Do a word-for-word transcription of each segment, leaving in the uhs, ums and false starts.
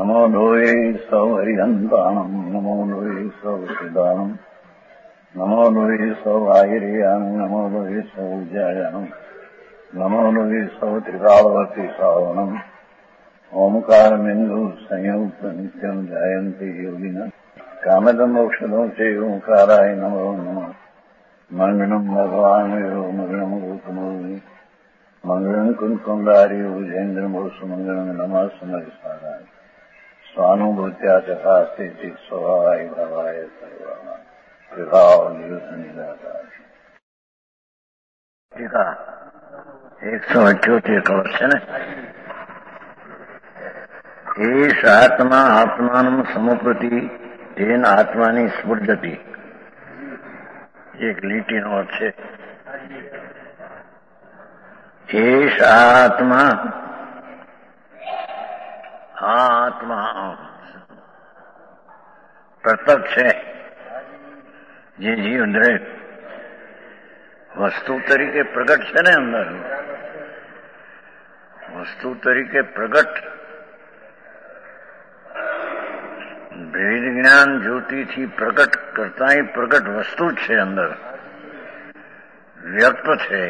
નમો લોહે સૌ હરિહંતાણમ નમો લોહે સૌ સિદ્ધાણમ નમો લોહે સૌ આહિર્યાણમ નમો લોહે સૌ જયાણમ નમો લોહે સૌ ત્રિકાળવતી શ્રાવણમ ઓમકારમિંદુ સંયુક્ત નિત્યમ જાયંતી યોગિના કામદમ ઔષધો છે ઓંકારાય નમો નમઃ મંગળમ ભગવાન મંગળમ ગોતમોહિ મંગળમ કુંકુંડારી ઉજેન્દ્રમોષ મંગળમ નમઃ સમરિસારાય સ્વાનુભૂત્યા ચકાસ્તે સ્વભાવાય ભાવાય સર્વા વિભાવ નિદાતા ટીકા એકસો અઠ્યોતેર કળશ છે ને. એશ આત્મા આત્માનમ સમપ્રતિ તેન આત્માની સ્ફુર્જતી. એક લીટીનો અર્થ છે. એશ આત્મા, આ આત્મા પ્રત્યક્ષ છે, જે જીવ દરેક વસ્તુ તરીકે પ્રગટ છે ને, અંદર વસ્તુ તરીકે પ્રગટ, ભેદ જ્ઞાન જ્યોતિથી પ્રગટ કરતા પ્રગટ વસ્તુ જ છે, અંદર વ્યક્ત છે.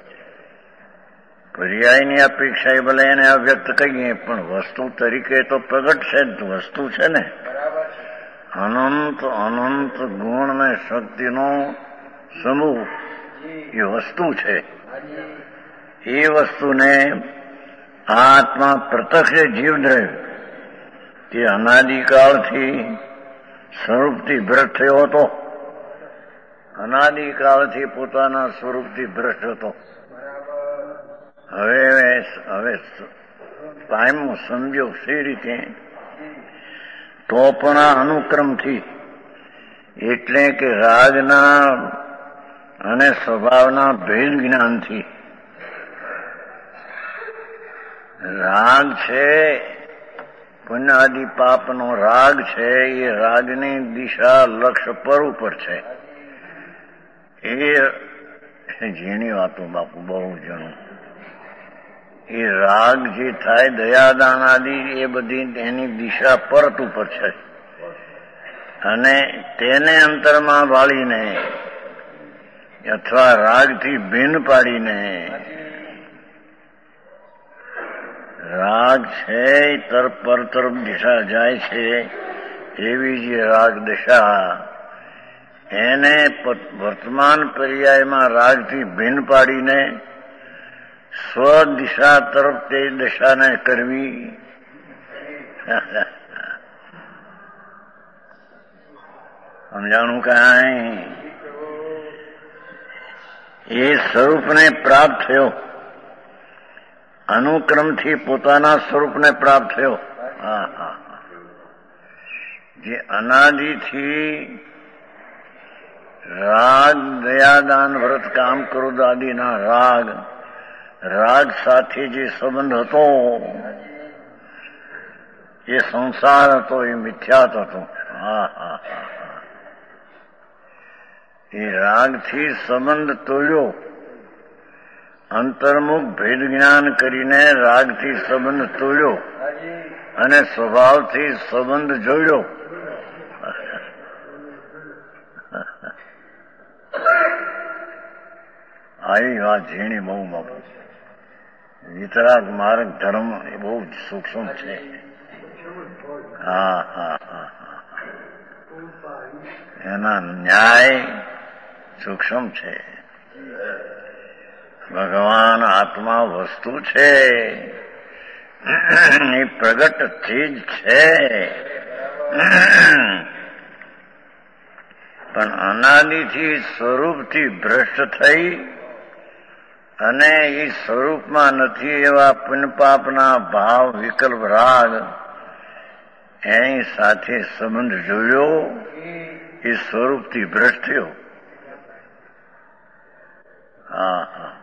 પર્યાયની અપેક્ષા એ ભલે એને અવ્યક્ત કહીએ, પણ વસ્તુ તરીકે તો પ્રગટ છે, વસ્તુ છે ને. અનંત અનંત ગુણ ને શક્તિનો સમૂહ એ વસ્તુ છે. એ વસ્તુને આત્મા પ્રત્યક્ષ જીવદ્રવ્ય તે અનાદિકાળથી સ્વરૂપથી ભ્રષ્ટ થયો હતો. અનાદિકાળથી પોતાના સ્વરૂપથી ભ્રષ્ટ હતો. હવે હવે કાયમ સમજો સી રીતે, તો પણ આ અનુક્રમથી, એટલે કે રાગના અને સ્વભાવના ભેદ જ્ઞાનથી, રાગ છે પુણ્ય આદિ પાપનો રાગ છે, એ રાગની દિશા લક્ષ્ય પર ઉપર છે. એ ઝીણી વાતો બાપુ, બહુ જણું. એ રાગ જે થાય દયાદાન આદિ, એ બધી એની દિશા પરત ઉપર છે. અને તેને અંતરમાં વાળીને અથવા રાગથી ભિન્ન પાડીને, રાગ છે તરફ પર તરફ દિશા જાય છે, એવી જે રાગ દિશા, એને વર્તમાન પર્યાયમાં રાગથી ભિન્ન પાડીને સ્વ દિશા તરફ તે દિશાને કરવી. સમજાણું કાંઈ? એ સ્વરૂપને પ્રાપ્ત થયો, અનુક્રમથી પોતાના સ્વરૂપને પ્રાપ્ત થયો. હા હા જે અનાદિથી રાગ દયાદાન વ્રત કામ ક્રોધ આદિના રાગ રાગ સાથે જે સંબંધ હતો, એ સંસાર હતો, એ મિથ્યાત હતો. હા હા હા એ રાગથી સંબંધ તોડ્યો, અંતર્મુખ ભેદ જ્ઞાન કરીને રાગથી સંબંધ તોડ્યો અને સ્વભાવથી સંબંધ જોડ્યો. આવી વાત ઝીણી બહુ બાપુ. વિતરાગ માર્ગ ધર્મ એ બહુ સૂક્ષ્મ છે. હા હા હા એના ન્યાય સૂક્ષ્મ છે. ભગવાન આત્મા વસ્તુ છે, એ પ્રગટ ચીજ છે, પણ અનાદિથી સ્વરૂપથી ભ્રષ્ટ થઈ અને એ સ્વરૂપમાં નથી એવા પુણ્યપાપના ભાવ વિકલ્પ રાગ એની સાથે સંબંધ જોડ્યો, એ સ્વરૂપથી ભ્રષ્ટ થયો. હા હા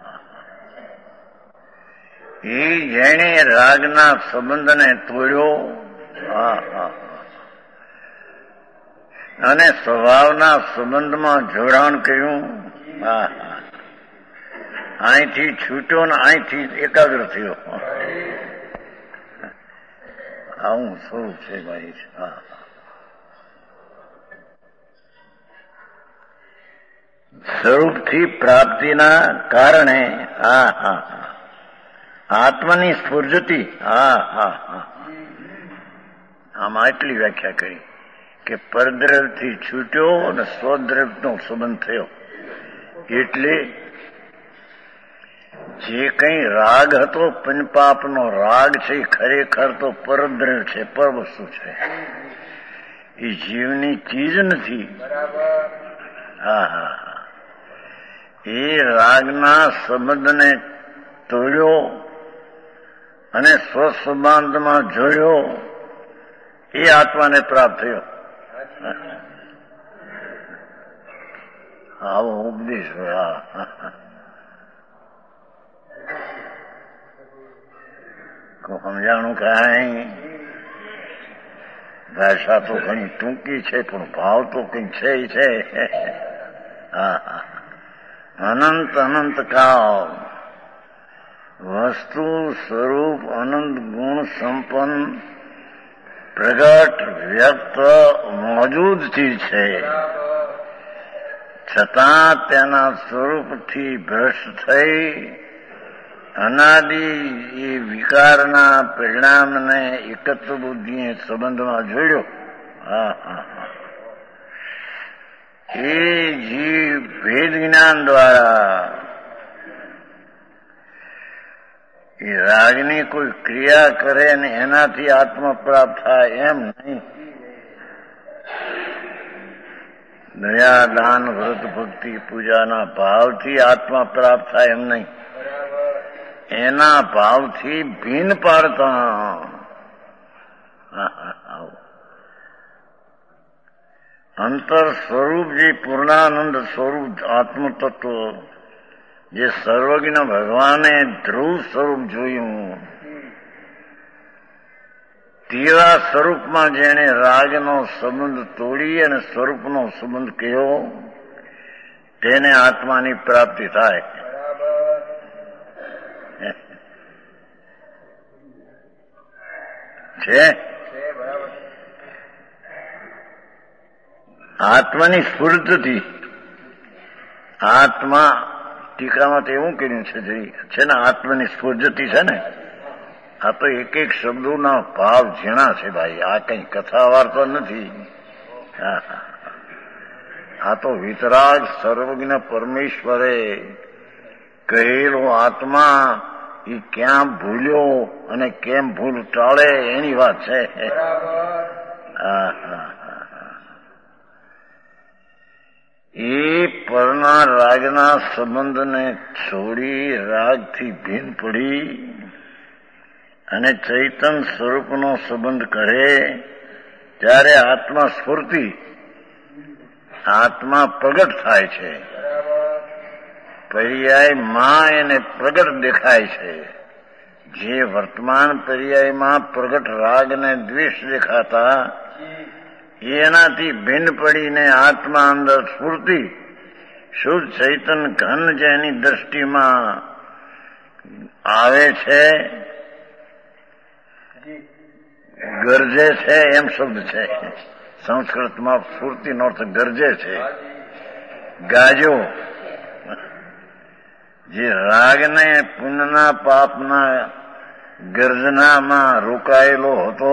એ જેણે રાગના સંબંધને તોડ્યો, હા હા અને સ્વભાવના સંબંધમાં જોડાણ કર્યું. હા હા અહીંથી છૂટ્યો ને અહીંથી એકાગ્ર થયો. આવું સ્વરૂપ છે ભાઈ. હા, સ્વરૂપથી પ્રાપ્તિના કારણે હા હા આત્માની સ્ફુર્જતી. હા હા હા આમાં એટલી વ્યાખ્યા કરી કે પરદ્રવ્યથી છૂટ્યો અને સ્વદ્રવ્યનો સંબંધ થયો. એટલે જે કઈ રાગ હતો પંચપાપનો રાગ છે ખરેખર તો પરદ્રવ્ય છે, પર વસ્તુ છે, એ જીવની ચીજ નથી. હા હા હા એ રાગના સંબંધને તોડ્યો અને સ્વસંબંધમાં જોડ્યો, એ આત્માને પ્રાપ્ત થયો. આવો ઉપદેશ હોય. સમજાણું કાંઈ? ભાષા તો ઘણી ટૂંકી છે પણ ભાવ તો કંઈક છે છે. હા હા અનંત અનંત કાળ વસ્તુ સ્વરૂપ અનંત ગુણ સંપન્ન પ્રગટ વ્યક્ત મોજૂદ ચીજ છે, છતાં તેના સ્વરૂપથી ભ્રષ્ટ થઈ અનાદિ એ વિકારના પરિણામને એકત્વ બુદ્ધિએ સંબંધમાં જોડ્યો. હા હા એ જીવ ભેદ જ્ઞાન દ્વારા એ રાગની કોઈ ક્રિયા કરે ને એનાથી આત્મા પ્રાપ્ત થાય એમ નહીં. દયા દાન વ્રત ભક્તિ પૂજાના ભાવથી આત્મા પ્રાપ્ત થાય એમ નહીં. એના ભાવથી ભિન્ન પાડતા અંતર સ્વરૂપ જે પૂર્ણાનંદ સ્વરૂપ આત્મ તત્વ જે સર્વજ્ઞ ભગવાને ધ્રુવ સ્વરૂપ જોયું, તેવા સ્વરૂપમાં જેણે રાગનો સંબંધ તોડી અને સ્વરૂપનો સંબંધ કહ્યો, તેને આત્માની પ્રાપ્તિ થાય. છે આત્માની સ્ફૂર્તિથી. આત્મા ટીકામાં તો એવું કર્યું છે છે ને આત્માની સ્ફૂર્તિ છે ને. આ તો એક એક શબ્દોના ભાવ ઝીણા છે ભાઈ. આ કઈ કથા વાર્તા નથી. આ તો વિતરાગ સર્વજ્ઞ પરમેશ્વરે કહેલો આત્મા એ ક્યાં ભૂલ્યો અને કેમ ભૂલ ટાળે એની વાત છે. હા હા એ પરના રાગના સંબંધને છોડી રાગથી ભિન્ન પડી અને ચૈતન સ્વરૂપનો સંબંધ કરે ત્યારે આત્મા સ્ફૂર્તિ, આત્મા પ્રગટ થાય છે. પર્યાય માં એને પ્રગટ દેખાય છે. જે વર્તમાન પર્યાયમાં પ્રગટ રાગ ને દ્વેષ દેખાતા એનાથી ભિન્ન પડીને આત્મા અંદર સ્ફૂર્તિ શુદ્ધ ચૈતન ઘન જેની દ્રષ્ટિમાં આવે છે, ગરજે છે એમ શબ્દ છે. સંસ્કૃતમાં સ્ફૂર્તિનો અર્થ ગરજે છે, ગાજો. જે રાગને પુણ્યના પાપના ગર્જનામાં રોકાયેલો હતો,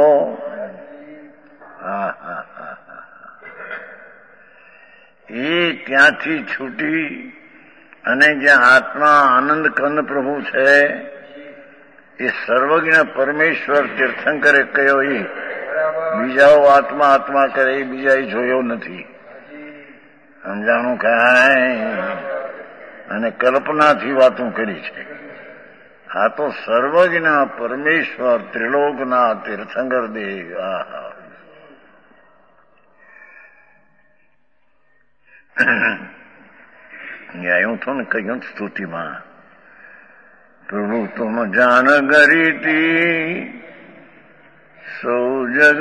હા હા એ ત્યાંથી છૂટી અને જ્યાં આત્મા આનંદ કંદ પ્રભુ છે એ સર્વજ્ઞ પરમેશ્વર તીર્થંકરે કહ્યો. એ બીજાઓ આત્મા આત્મા કરે એ બીજા એ જોયો નથી. સમજાણું કાંઈ? અને કલ્પનાથી વાતો કરી છે. આ તો સર્વજ્ઞ પરમેશ્વર ત્રિલોકના તીર્થંકર દેવ. આહા એવું થયું ને કહ્યું સ્તુતિમાં, પ્રભુ તુમ જાન ગરીતી સૌ જગ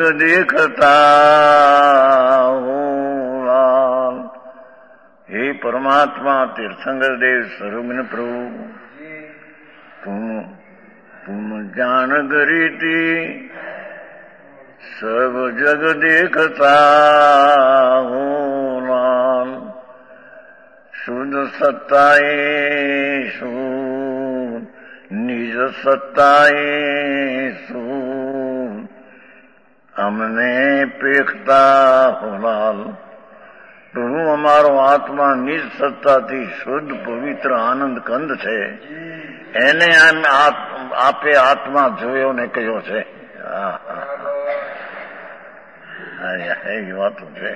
દેખતા હો. હે પરમાત્મા તીર્થંકર દેવ સર્વજ્ઞ પ્રભુ, તુમ તુમ જાન ગરીતી सब जग देखता हो लाल, शुद्ध सत्ताए शुद्ध, निज सत्ताए शुद्ध, અમને પેખતા હો લાલ. પ્રભુ અમારો આત્મા નિજ સત્તાથી શુદ્ધ પવિત્ર આનંદ કંદ છે, એને આપે આત્મા જોયો ને કહ્યો છે. એવી વાતો છે.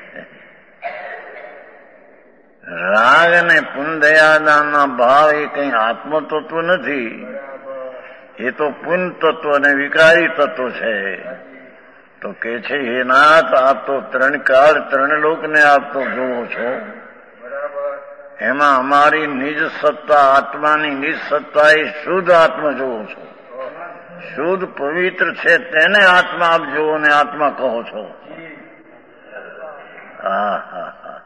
રાગ અને પુનદયાદાનના ભાવ એ કઈ આત્મતત્વ નથી, એ તો પુન તત્વ અને વિકારી તત્વ છે. તો કે છે હે નાથ, આપ તો ત્રણ કાળ ત્રણ લોકને આપ તો જોવો છો, એમાં અમારી નિજ સત્તા આત્માની નિજ સત્તા એ શુદ્ધ આત્મા જોવો છો. શુદ્ધ પવિત્ર છે તેને આત્મા આપ જોવો ને આત્મા કહો છો. હા હા હા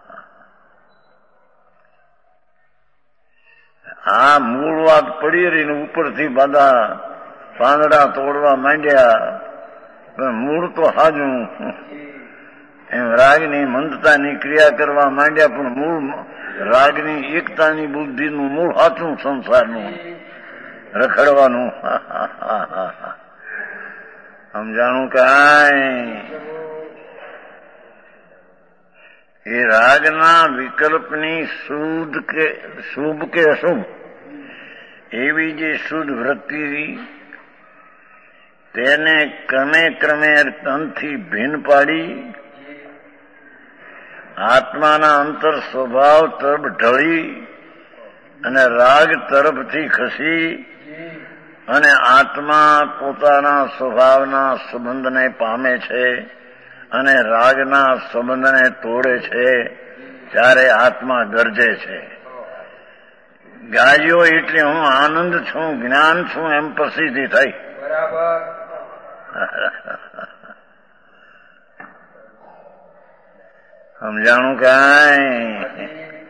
આ મૂળ વાત પડી રહીને ઉપરથી બધા પાંદડા તોડવા માંડ્યા, પણ મૂળ તો હાજું. એમ રાગની મંદતાની ક્રિયા કરવા માંડ્યા, પણ મૂળ રાગની એકતાની બુદ્ધિનું મૂળ હાચું સંસારનું રખડવાનું. સમજાણું કાંઈ? એ રાગના વિકલ્પની શુદ્ધ કે શુભ કે અશુભ એવી જે શુદ્ધ વૃત્તિ તેને ક્રમે ક્રમે તનથી ભિન્ન પાડી આત્માના અંતર સ્વભાવ તરફ ઢળી અને રાગ તરફથી ખસી અને આત્મા પોતાના સ્વભાવના સંબંધને પામે છે અને રાગના સંબંધને તોડે છે, ત્યારે આત્મા ગરજે છે. ગાયો એટલે હું આનંદ છું, જ્ઞાન છું એમ પ્રસિદ્ધિ થઈ. સમજાણું કાંઈ?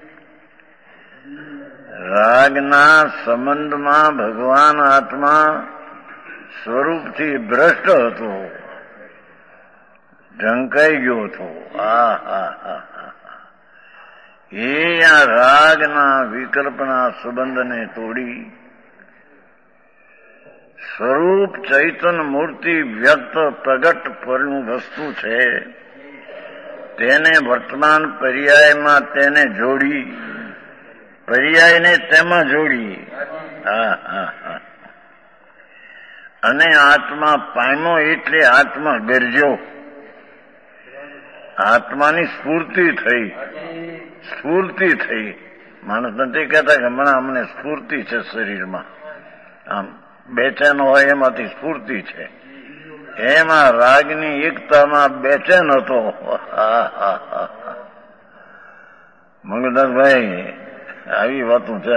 રાગના સંબંધમાં ભગવાન આત્મા સ્વરૂપથી ભ્રષ્ટ હતો, ઢંકાઈ ગયો હતો. આ હા હા એ આ રાગના વિકલ્પના સંબંધને તોડી સ્વરૂપ ચૈતન મૂર્તિ વ્યક્ત પ્રગટ પરનું વસ્તુ છે તેને વર્તમાન પર્યાયમાં તેને જોડી, પર્યાયને તેમાં જોડી. હા હા હા અને આત્મા પામ્યો એટલે આત્મા ગરજ્યો, આત્માની સ્ફૂર્તિ થઈ. સ્ફૂર્તિ થઈ. માણસ નથી કહેતા કે હમણાં અમને સ્ફૂર્તિ છે શરીરમાં, આમ બેચેન હોય એમાંથી સ્ફૂર્તિ છે. એમાં રાગની એકતામાં બેચેન હતો. મંગળદાસભાઈ આવી વાતું છે.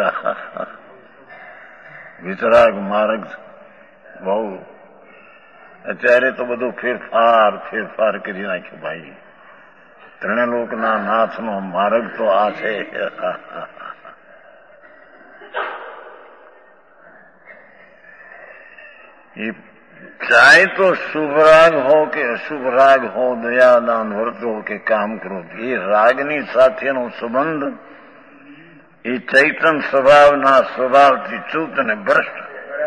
વિતરાગ માર્ગ બહુ અત્યારે તો બધું ફેરફાર ફેરફાર કરી નાખ્યું ભાઈ. ત્રણલોકના નાથનો માર્ગ તો આ છે. એ ચાહે તો શુભ રાગ હો કે અશુભ રાગ હો, દયાદાન વ્રત હો કે કામ ક્રોધ, એ રાગની સાથેનો સંબંધ એ ચૈતન સ્વભાવના સ્વભાવથી ચૂત અને ભ્રષ્ટ.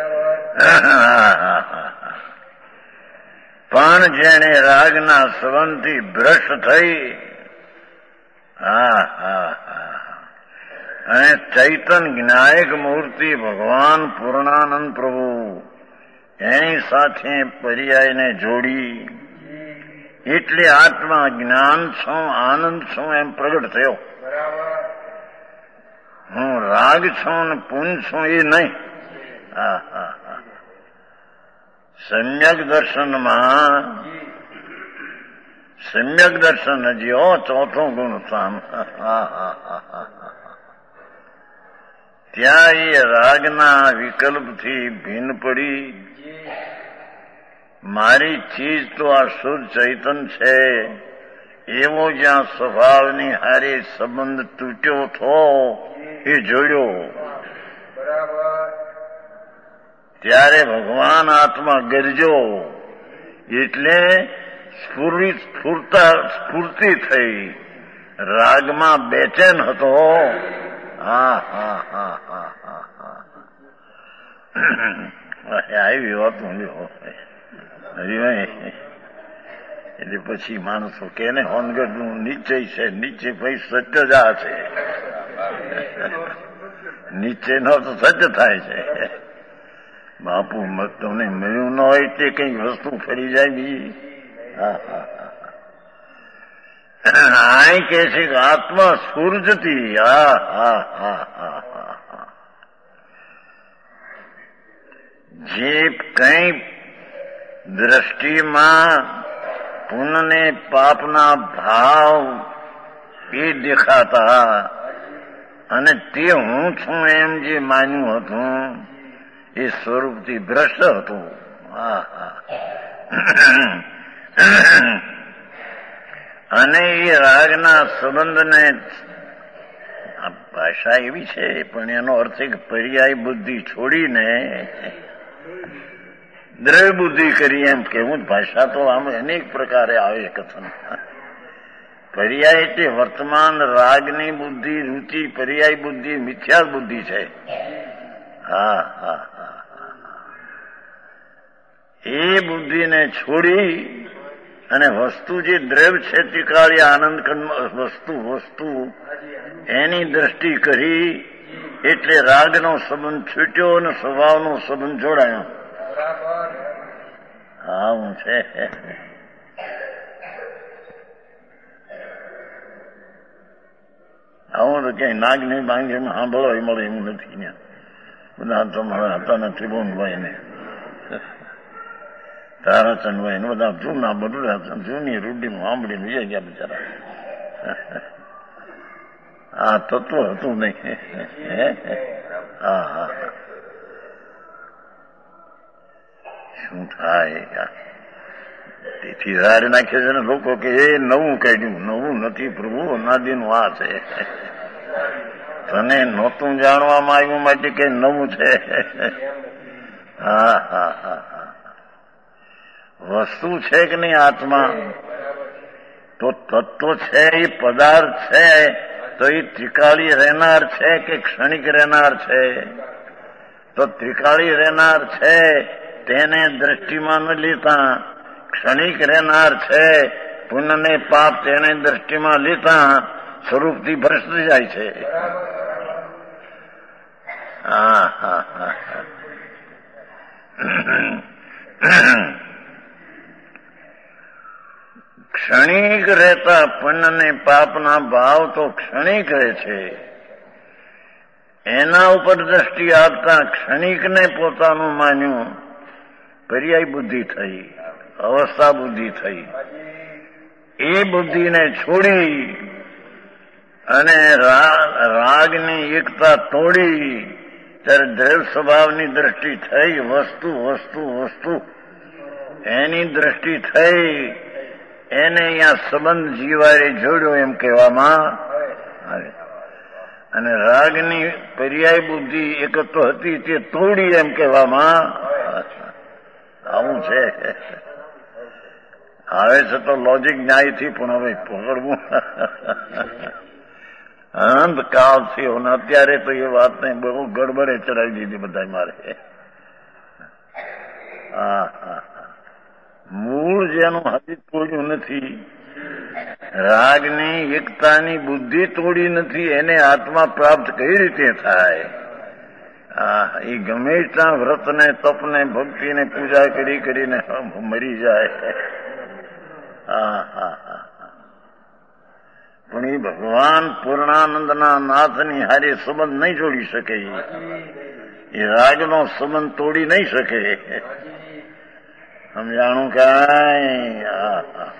પણ જેને રાગના સંબંધથી ભ્રષ્ટ થઈ, હા હા હા અને ચૈતન જ્ઞાયક મૂર્તિ ભગવાન પૂર્ણાનંદ પ્રભુ એની સાથે પર્યાયને જોડી એટલે આત્મા જ્ઞાન છું, આનંદ છું એમ પ્રગટ થયો. હું રાગ છું ને પુન છું એ નહીં. હા હા હા સમ્યક દર્શનમાં સમ્યક દર્શન હજી હો ચોથો ગુણ સામ. હા હા હા ત્યાં એ રાગના વિકલ્પથી ભિન્ન પડી મારી ચીજ તો આ શુદ્ધ ચૈતન છે એવો જ્યાં સ્વભાવની હારે સંબંધ તૂટ્યો થો એ જોડ્યો. ત્યારે ભગવાન આત્મા ગરજો એટલે સ્ફુરિત સ્ફૂર્તા સ્ફૂર્તિ થઈ, રાગમાં બેચેન હતો. હા હા હા હા હા હા આવી વાત ઊંડી હરિભાઈ. એટલે પછી માણસો કે ને હોનગઢ નું નિશ્ચય છે, નિશ્ચય ભાઈ સત્ય જ આ છે. નિશ્ચય નો તો સત્ય થાય છે. બાપુ તમને મળ્યું ન હોય તે કઈ વસ્તુ ફરી જાય બીજી. હા હા આ કે છે કે આત્મા સૂરજતી. હા હા હા હા હા હા જે કઈ દ્રષ્ટિમાં પુણ્ય પાપના ભાવ એ દેખાતા અને તે હું છું એમ જે માન્યું હતું એ સ્વરૂપથી ભ્રષ્ટ હતું. હા હા અને એ રાગના સંબંધને ભાષા એવી છે પણ એનો અર્થ એક પર્યાય બુદ્ધિ છોડીને દ્રવ્ય બુદ્ધિ કરી એમ કેવું. ભાષા તો આમ અનેક પ્રકારે આવે કથન. પર્યાય એટલે વર્તમાન રાગની બુદ્ધિ, રૂચિ પર્યાય બુદ્ધિ મિથ્યા બુદ્ધિ છે. હા હા હા એ બુદ્ધિને છોડી અને વસ્તુ જે દ્રવ્ય છે ત્રિકાળી આનંદ વસ્તુ વસ્તુ એની દ્રષ્ટિ કરી એટલે રાગનો સંબંધ છૂટ્યો અને સ્વભાવનો સંબંધ જોડાયો. હા હું છે. આવું તો ક્યાંય નાગની બાંગીમાં સાંભળો એ મળે એવું નથી. ને બધા તમારા હતા ને ત્રિભુવનભાઈ ને તારાચંદભાઈ ને બધા જૂના બધું જૂની રૂઢીમાં સાંભળીને વિજય ગયા બિચારા. આ તત્વ હતું નહીં. હા હા શું થાય? તેથી રાડ નાખે છે ને લોકો કે એ નવું કાઢ્યું. નવું નથી પ્રભુ, અનાદિનું આ છે. તને નહોતું જાણવામાં આવ્યું માટે કે નવું છે. હા હા હા હા વસ્તુ છે કે નહીં આત્મા? તો તત્વ છે એ પદાર્થ છે તો એ ત્રિકાળી રહેનાર છે કે ક્ષણિક રહેનાર છે? તો ત્રિકાળી રહેનાર છે તેને દ્રષ્ટિમાં ન લેતા, ક્ષણિક રહેનાર છે પુણ્ય ને પાપ તેને દ્રષ્ટિમાં લેતા સ્વરૂપથી ભ્રષ્ટ જાય છે. હા હા હા ક્ષણિક રહેતા પુણ્ય ને પાપના ભાવ તો ક્ષણિક રહે છે. એના ઉપર દ્રષ્ટિ આપતા ક્ષણિકને પોતાનું માન્યું. પર્યાય બુદ્ધિ થઈ, અવસ્થા બુદ્ધિ થઈ. એ બુદ્ધિને છોડી અને રાગની એકતા તોડી ત્યારે દ્રવ્ય સ્વભાવની દ્રષ્ટિ થઈ. વસ્તુ વસ્તુ વસ્તુ એની દ્રષ્ટિ થઈ. એને અહીંયા સંબંધ જીવારે જોડ્યો એમ કહેવામાં આવે. અને રાગની પર્યાય બુદ્ધિ એકત્વ હતી તે તોડી એમ કહેવામાં આવું છે. આવે છે તો લોજિક ન્યાયથી પણ હવે પકડવું અંતકાળ થયો ને અત્યારે તો એ વાતને બહુ ગડબડે ચડાવી દીધી બધા મારે. હા હા મૂળ જેનું હજી તોડ્યું નથી, રાગની એકતાની બુદ્ધિ તોડી નથી, એને આત્મા પ્રાપ્ત કઈ રીતે થાય? હા એ ગમે ત્યાં વ્રતને તપને ભક્તિને પૂજા કરી કરીને મરી જાય. હા હા હા પણ એ ભગવાન પૂર્ણાનંદના નાથની હારે સંબંધ નહીં જોડી શકે. એ રાગનો સંબંધ તોડી નહીં શકે. સમજાણું કાંઈ? હા હા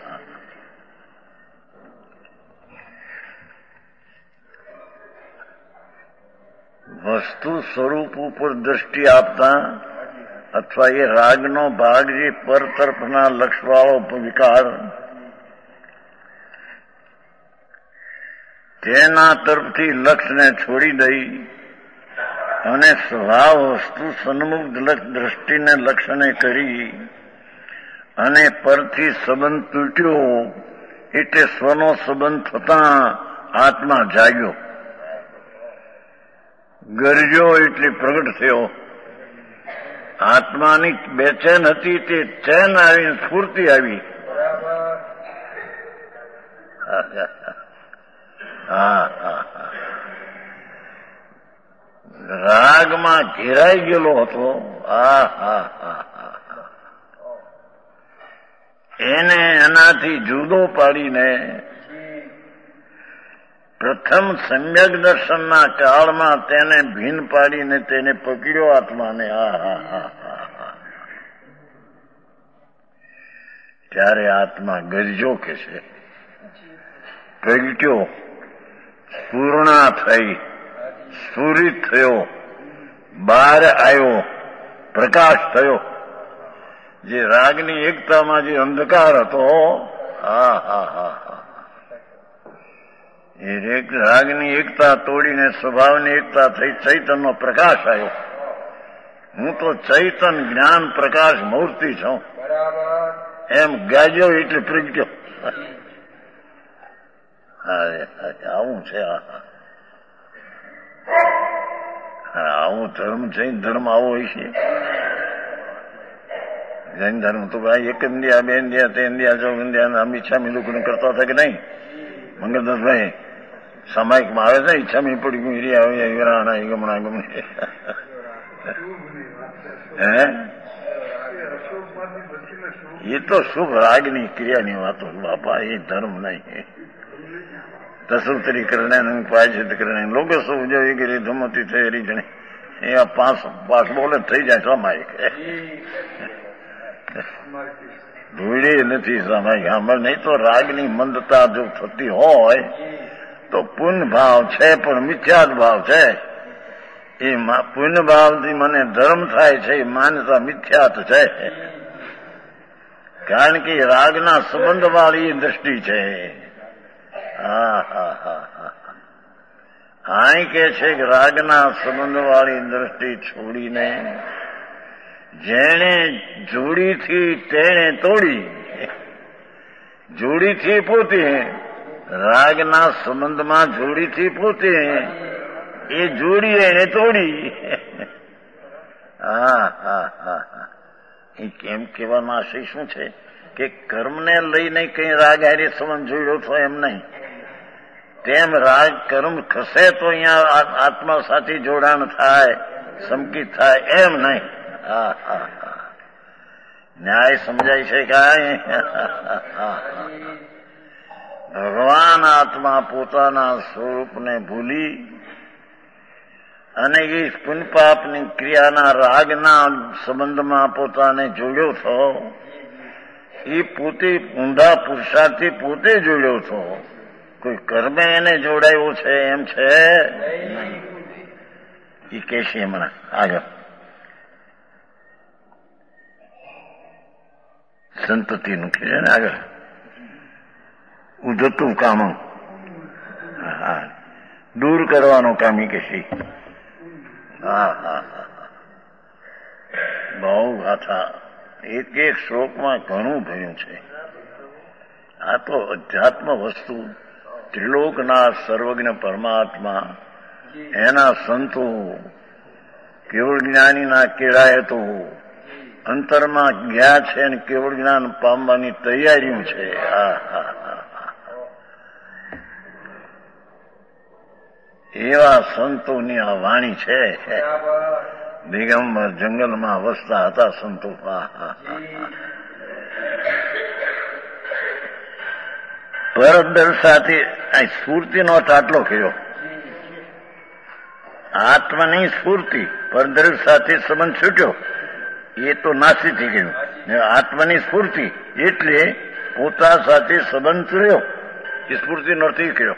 વસ્તુ સ્વરૂપ ઉપર દ્રષ્ટિ આપતા અથવા એ રાગનો ભાગ જે પર તરફના લક્ષવાળો વિકાર તેના તરફથી લક્ષને છોડી દઈ અને સ્વભાવ વસ્તુ સન્મુખ દ્રષ્ટિને લક્ષને કરી અને પરથી સંબંધ તૂટ્યો એટલે સ્વનો સંબંધ થતા આત્મા જાગ્યો, ગરજ્યો એટલે પ્રગટ થયો. આત્માની બેચેન હતી તે ચેન આવી, સ્ફૂર્તિ આવી. હા હા રાગમાં ઘેરાઈ ગયેલો હતો. હા હા હા એને એનાથી જુદો પાડીને પ્રથમ સમ્યક દર્શનના કાળમાં તેને ભીન પાડીને તેને પકડ્યો આત્માને. હા હા હા હા ત્યારે આત્મા ગરજો કે છે, પ્રગટ્યો, પૂર્ણા થઈ, સ્ફુરિત થયો, બહાર આવ્યો, પ્રકાશ થયો. જે રાગની એકતામાં જે અંધકાર હતો, હા હા હા હા એ રાગની એકતા તોડીને સ્વભાવની એકતા થઈ, ચૈતનનો પ્રકાશ આવ્યો. હું તો ચૈતન જ્ઞાન પ્રકાશ મૂર્તિ છું એમ ગાજ્યો એટલે પ્રગટ્યો. આવું છે, આવું ધર્મ જૈન ધર્મ આવો હોય છે. જૈન ધર્મ તો ભાઈ એક ઇન્ડિયા, બે ઇન્ડિયા, તે ઇન્ડિયા, જો ઇન્ડિયા આમ ઈચ્છામી લોકોને કરતા હતા કે નહીં? મંગળદાસભાઈ સામાયિકમાં આવે છે, ઈચ્છામી પડી ગયું હિરિયા આવે હિરાણા ગમણા ગમને. હે એ તો શુભ રાગની ક્રિયાની વાતો બાપા, એ ધર્મ નહીં. દસોતરી કરને પાયચિત કરને લોકો શું ઉજવી ગયેલી ધમતી થઈ જણે એ પાંચ પાંચ બોલે થઈ જાય સામાયિક. ધૂળી નથી સામાયિક. આમાં નહીં તો રાગની મંદતા જો થતી હોય તો પુણ્ય ભાવ છે પણ મિથ્યાદ ભાવ છે. એ પુણ્ય ભાવથી મને ધર્મ થાય છે, એ માન્યતા મિથ્યાત છે. કારણ કે રાગના સંબંધ વાળી દ્રષ્ટિ છે. હા હા હા હા આ કે છે કે રાગના સંબંધ વાળી દ્રષ્ટિ છોડીને જેણે જોડીથી તેણે તોડી, જોડીથી પોતે, રાગના સંબંધમાં જોડીથી પોતે, એ જોડી એને તોડી. હા હા હા હા એ કેમ કહેવાનો આશય શું છે કે કર્મને લઈને કઈ રાગ હારે સંબંધ જોડ્યો તો એમ નહીં. તેમ રાગ કર્મ ખસે તો અહીંયા આત્મા સાથે જોડાણ થાય, સંકિત થાય, એમ નહીં. હા હા હા ન્યાય સમજાય છે કાંઈ? ભગવાન આત્મા પોતાના સ્વરૂપને ભૂલી અને એ પુણ્ય પાપની ક્રિયાના રાગના સંબંધમાં પોતાને જોડ્યો છો. એ પોતે ઊંધા પુરુષાર્થથી પોતે જોડ્યો છો. કોઈ કર્મે એને જોડાયો છે એમ છે એ કે છે હમણાં આગળ. સંતતિનું કે છે ને આગળ ઉદ્ધતું કામ હા દૂર કરવાનો કામી કે છે. હા હા હા બહુ ગાથા એક એક શ્લોકમાં ઘણું ભર્યું છે. આ તો અધ્યાત્મ વસ્તુ, ત્રિલોકના સર્વજ્ઞ પરમાત્મા, એના સંતો, કેવળ જ્ઞાનીના કેળાય તો અંતરમાં ગયા છે અને કેવળ જ્ઞાન પામવાની તૈયારીઓ છે. હા હા હા એવા સંતોની આ વાણી છે. દિગંબર જંગલમાં વસતા હતા સંતો. પરદર સાથે સ્ફૂર્તિનો આટલો કર્યો. આત્માની સ્ફૂર્તિ પરદર સાથે સંબંધ છૂટ્યો એ તો નાસી થઈ ગયું. આત્માની સ્ફૂર્તિ એટલે પોતા સાથે સંબંધ છૂટ્યો એ સ્ફૂર્તિ નથી કર્યો.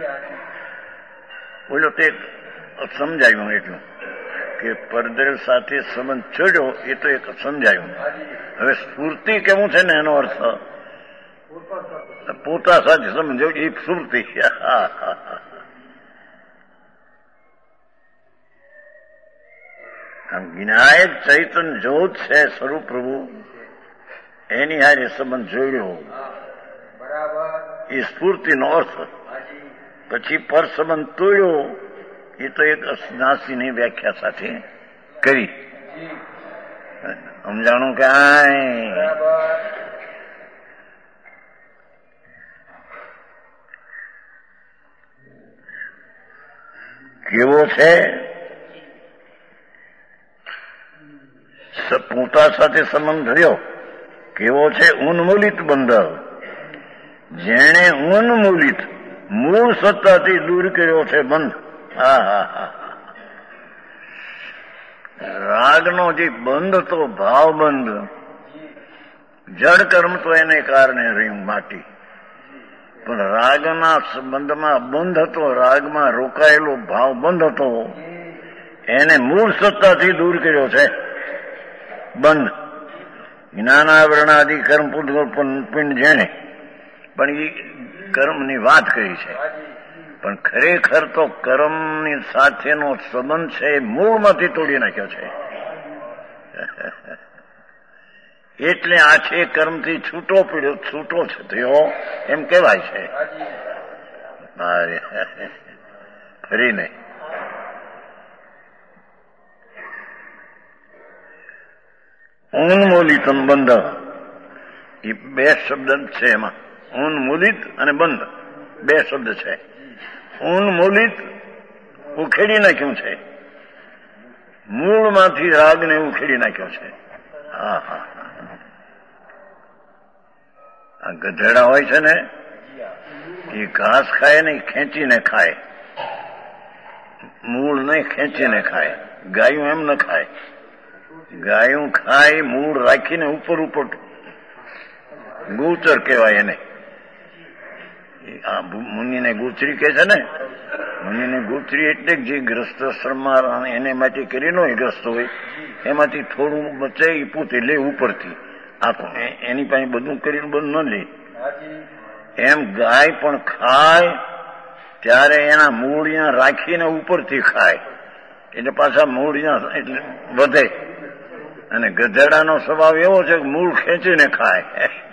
બોલો તે સમજાયું એટલું કે પરદેવ સાથે સંબંધ છોડ્યો એ તો એક સમજાયું. હવે સ્ફૂર્તિ કેવું છે ને એનો અર્થ પોતા સાથે સમજો એ સ્ફૂર્તિ. આમ વિનાયક ચૈતન્ય જ્યોત છે સ્વરૂપ પ્રભુ એની હારે સંબંધ જોડ્યો, એ સ્ફૂર્તિનો અર્થ. પછી પર સંબંધ તોડ્યો, એ તો એક અસનાસીની વ્યાખ્યા સાથે કરી. સમજાણું કે કેવો છે? પોતા સાથે સંબંધ થયો કેવો છે? ઉન્મૂલિત બંધ. જેણે ઉન્મૂલિત મૂળ સત્તાથી દૂર કર્યો છે બંધ. હા હા હા રાગનો જે બંધ તો ભાવ બંધ, જડ કર્મ તો એને કારણે રહ્યું માટી, પણ રાગના સંબંધમાં બંધ હતો, રાગમાં રોકાયેલો ભાવ બંધ હતો, એને મૂળ સત્તાથી દૂર કર્યો છે બંધ. જ્ઞાનાવરણાદિ કર્મ પિંડ જેને પણ એ કર્મની વાત કરી છે, પણ ખરેખર તો કર્મની સાથેનો સંબંધ છે એ મૂળમાંથી તોડી નાખ્યો છે. એટલે આ છે કર્મથી છૂટો પીડ્યો, છૂટો છે થયો એમ કહેવાય છે. ફરી નહીં. ઉન્મૂલિતમ બંધ, એ બે શબ્દ છે એમાં. ઉન્મૂલિત અને બંધ બે શબ્દ છે. ઉન્મૂલિત ઉખેડી નાખ્યું છે, મૂળમાંથી રાગને ઉખેડી નાખ્યો છે. હા હા આ ગધેડા હોય છે ને, એ ઘાસ ખાય ને ખેંચીને ખાય, મૂળ નહીં ખેંચીને ખાય. ગાયું એમ ન ખાય. ગાયું ખાય મૂળ રાખીને ઉપર ઉપર, ગૂચર કહેવાય એને. મુનિને ગૂચરી કે છે ને, મુનિને ગૂચરી એટલે જે ગ્રસ્તશ્રમમાં એને માંથી કરી નો ગ્રસ્ત હોય એમાંથી થોડું બચે એ પોતે લે ઉપરથી, આખું એની પાસે બધું કરીને બધું ન લે. એમ ગાય પણ ખાય ત્યારે એના મૂળિયા રાખીને ઉપરથી ખાય, એટલે પાછા મૂળિયા એટલે વધે. અને ગધેડાનો સ્વભાવ એવો છે કે મૂળ ખેંચીને ખાય.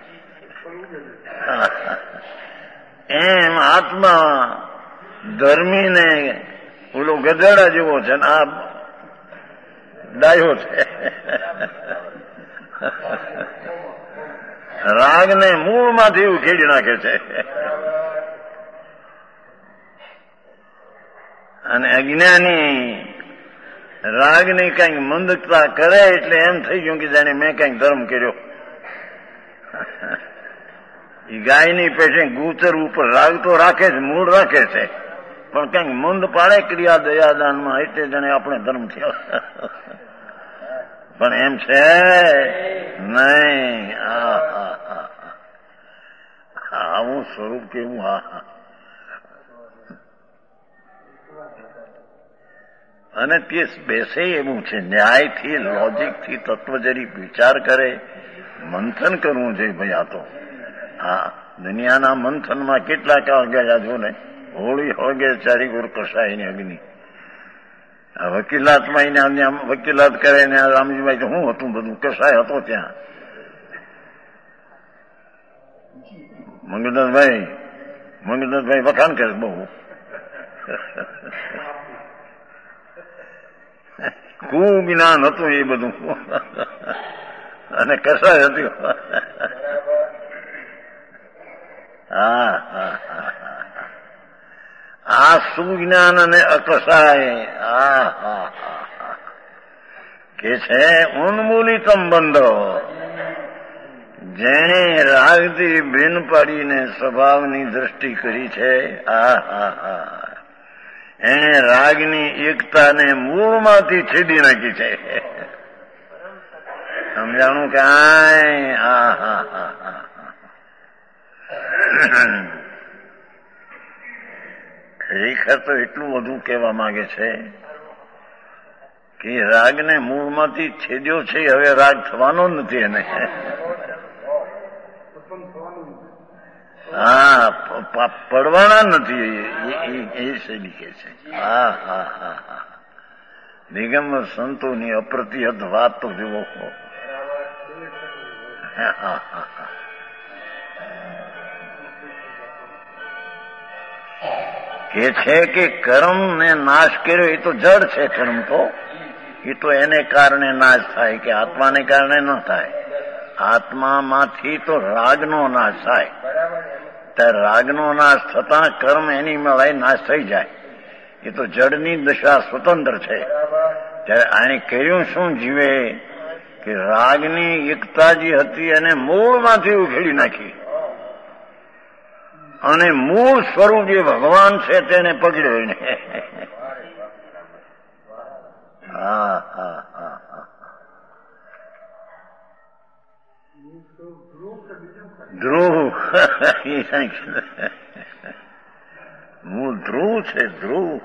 એમ આત્મા ધર્મીને ઓલો ગધેડા જેવો છે ને આ ડાયો છે. રાગને મૂળમાંથી ઉખેડી નાખે છે. અને અજ્ઞાની રાગની કઈક મંદતા કરે એટલે એમ થઈ ગયું કે જાણે મેં કઈક ધર્મ કર્યો. એ ગાયની પેટે ગૂચર ઉપર રાગ તો રાખે છે, મૂળ રાખે છે, પણ કઈક મંદ પાડે ક્રિયા દયાદાનમાં એટલે જાણે આપણે ધર્મ થયો. પણ એમ છે નહીં. આવું સ્વરૂપ કેવું! હા હા. અને તે બેસે એવું છે, ન્યાયથી લોજિકથી તત્વજરી વિચાર કરે, મંથન કરવું જોઈએ. ભાઈ આ તો હા દુનિયાના મંથનમાં કેટલા કા ગયા જો ને, હોળી હોગે ચારી ગુર કસાયની અગ્નિ. આ વકીલાતમાં એને વકીલાત કરે ને રામજીભાઈ તો શું હતું બધું, કસાય હતો ત્યાં. મંગળદાસભાઈ મંગળદાસભાઈ વખાણ કરે બહુ. ખૂબ જ્ઞાન હતું એ બધું, અને કસાય હતી. હા હા હા આ સુજ્ઞાન અને અકસાય. હા હા હા કે છે ઉન્મૂલિતમ બંધો. જેણે રાગથી ભિન્ન પાડીને સ્વભાવની દ્રષ્ટિ કરી છે, હા હા હા એને રાગની એકતાને મૂળમાંથી છેદી નાખી છે. સમજાણું કે આય? હા હા હા હા ખરેખર તો એટલું બધું કહેવા માંગે છે કે રાગને મૂળમાંથી છેદ્યો છે, હવે રાગ થવાનો જ નથી એને. હા પડવાના નથી એ શૈલી કે છે. હા હા હા હા દિગંબર સંતોની અપ્રતિહત વાત તો જુઓ. કે છે કે કર્મને નાશ કર્યો એ તો જડ છે. કર્મ તો એ તો એને કારણે નાશ થાય કે આત્માને કારણે ન થાય. આત્મામાંથી તો રાગનો નાશ થાય. ત્યારે રાગનો નાશ થતા કર્મ એની મળાય નાશ થઈ જાય. એ તો જડની દશા સ્વતંત્ર છે. ત્યારે આને કર્યું શું જીવે કે રાગની એકતા જે હતી એને મૂળમાંથી ઉખેડી નાખી અને મૂળ સ્વરૂપ જે ભગવાન છે તેને પકડ્યો એને. હા હા હા હા ધ્રુવ મૂળ ધ્રુવ છે. ધ્રુવ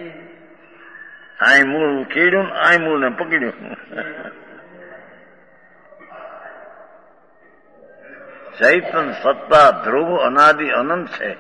આય મૂળ ઉકેડ્યું આય મૂળ ને પકડ્યું. ચૈતન સત્તા ધ્રુવ અનાદિ અનંત છે.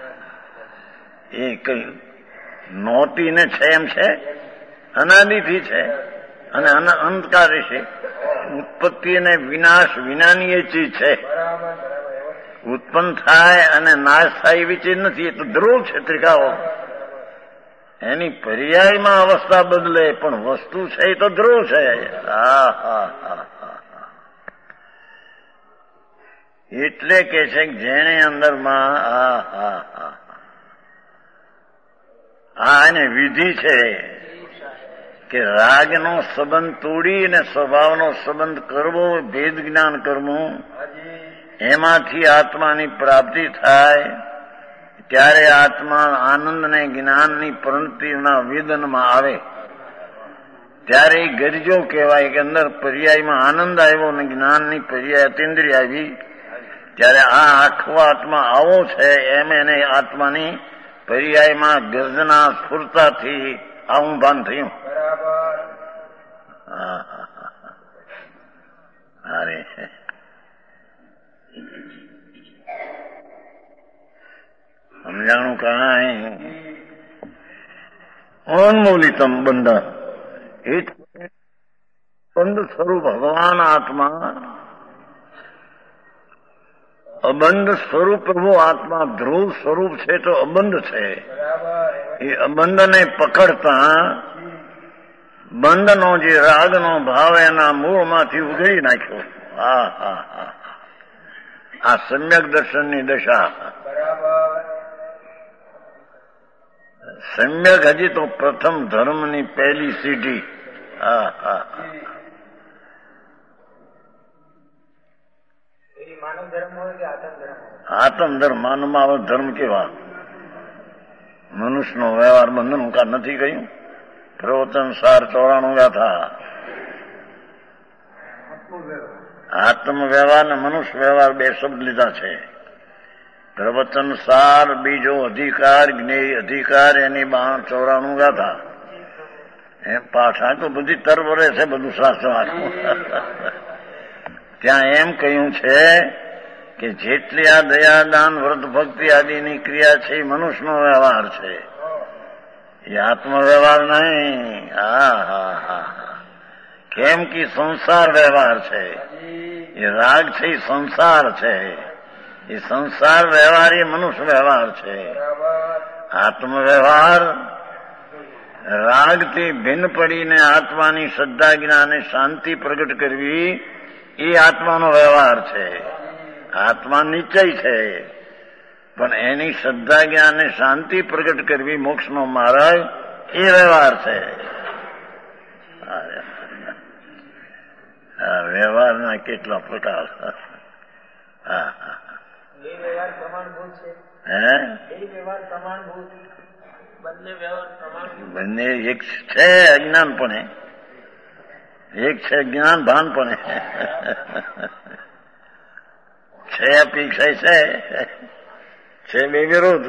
એ કઈ નહોતી ને છે એમ છે, અનાદિથી છે અને અંતકારી છે. ઉત્પત્તિ અને વિનાશ વિનાની એ ચીજ છે. ઉત્પન્ન થાય અને નાશ થાય એવી ચીજ નથી. એ તો ધ્રુવ છે. ત્રિકાઓ એની પર્યાયમાં અવસ્થા બદલે પણ વસ્તુ છે એ તો ધ્રુવ છે. હા હા હા હા એટલે કે છે જેને અંદરમાં હા હા હા હા એને વિધિ છે કે રાગનો સંબંધ તોડીને સ્વભાવનો સંબંધ કરવો, ભેદ જ્ઞાન કરવું, એમાંથી આત્માની પ્રાપ્તિ થાય. ત્યારે આત્મા આનંદ ને જ્ઞાનની પ્રવૃત્તિના વેદનમાં આવે. ત્યારે એ ગરજો કહેવાય કે અંદર પર્યાયમાં આનંદ આવ્યો ને જ્ઞાનની પર્યાય અતિન્દ્રિય આવી. ત્યારે આ આખો આત્મા આવો છે એમ એને આત્માની પર્યાયમાં ગર્જના સ્ફૂર્તાથી આવું ભાન થયું. અરે સમજાણું કાંઈ અનમૂલિતમ બંધ એ બંધ સ્વરૂપ ભગવાન આત્મા અબંધ સ્વરૂપ પ્રભુ આત્મા ધ્રુવ સ્વરૂપ છે તો અબંધ છે. એ અબંધને પકડતા બંધનો જે રાગનો ભાવ એના મૂળમાંથી ઉઘડી નાખ્યો. હા હા હા આ સમ્યક દર્શનની દશા. સમ્યક હજી તો પ્રથમ ધર્મની પહેલી સીઢી. હા હા આત્મ ધર્મ. માનવમાં આવો ધર્મ કેવા? મનુષ્યનો વ્યવહાર બંધન કા નથી કહ્યું? પ્રવચન સાર ચોરાણું ગાથા. આત્મ વ્યવહાર ને મનુષ્ય વ્યવહાર બે શબ્દ લીધા છે. પ્રવચન સાર બીજો અધિકાર, જ્ઞેય અધિકાર, એની બાણ ચોરાણું ગાથા. એમ પાઠા તો બધી તરવરે છે બધું શાસ્ત્ર. ત્યાં એમ કહ્યું છે કે જેટલી આ દયા દાન વ્રત ભક્તિ આદિની ક્રિયા છે એ મનુષ્યનો વ્યવહાર છે. એ આત્મ વ્યવહાર નહીં. હા હા હા કેમ કે સંસાર વ્યવહાર છે. એ રાગ છે એ સંસાર છે. એ સંસાર વ્યવહાર એ મનુષ્ય વ્યવહાર છે. આત્મ વ્યવહાર રાગથી ભિન્ન પડીને આત્માની શ્રદ્ધા જ્ઞાન શાંતિ પ્રગટ કરવી એ આત્માનો વ્યવહાર છે. આત્મા નિશ્ચય છે પણ એની શ્રદ્ધા જ્ઞાન શાંતિ પ્રગટ કરવી મોક્ષનો માર્ગ એ વ્યવહાર છે. વ્યવહારના કેટલા પ્રકાર. હા હા બંને એક છે અજ્ઞાનપણે, એક છે જ્ઞાન ભાનપણે. છે અપેક્ષા છે છે બે વિરોધ.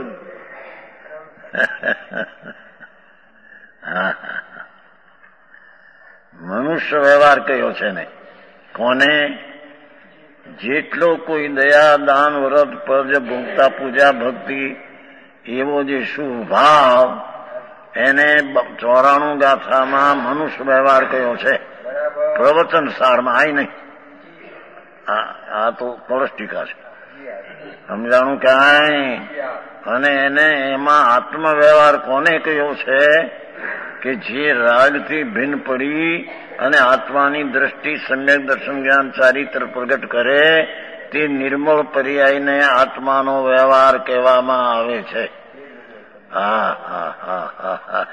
મનુષ્ય વ્યવહાર કયો છે ને કોને? જેટલો કોઈ દયા દાન વ્રત પદ ભોગતા પૂજા ભક્તિ એવો જે શુભ ભાવ એને ચોરાણું ગાથામાં મનુષ્ય વ્યવહાર કયો છે. પ્રવચન સારમાં આય નહીં. આ તો કળશ ટીકા છે. સમજાણું કાંઈ? અને એને એમાં આત્મવ્યવહાર કોને કહ્યો છે કે જે રાગથી ભિન્ન પડી અને આત્માની દ્રષ્ટિ, સમ્યક દર્શન, જ્ઞાન, ચારિત્ર પ્રગટ કરે તે નિર્મળ પર્યાયને આત્માનો વ્યવહાર કહેવામાં આવે છે. હા હા હા હા હા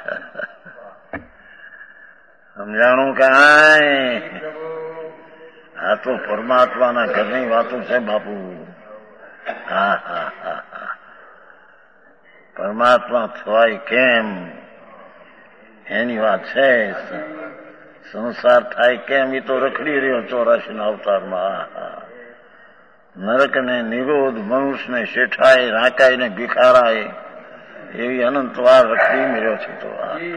સમજાણું કાંઈ? આ તો પરમાત્માના ઘરની વાતો છે બાપુ. હા હા હા હા પરમાત્મા થવાય કેમ એની વાત છે. સંસાર થાય કેમ એ તો રખડી રહ્યો ચોરાશી ના અવતારમાં. નરક ને નિરોધ, મનુષ્યને શેઠાય, રાકાય ને ભિખારાય એવી અનંત વાર રખડી મેળ્યો છે. તો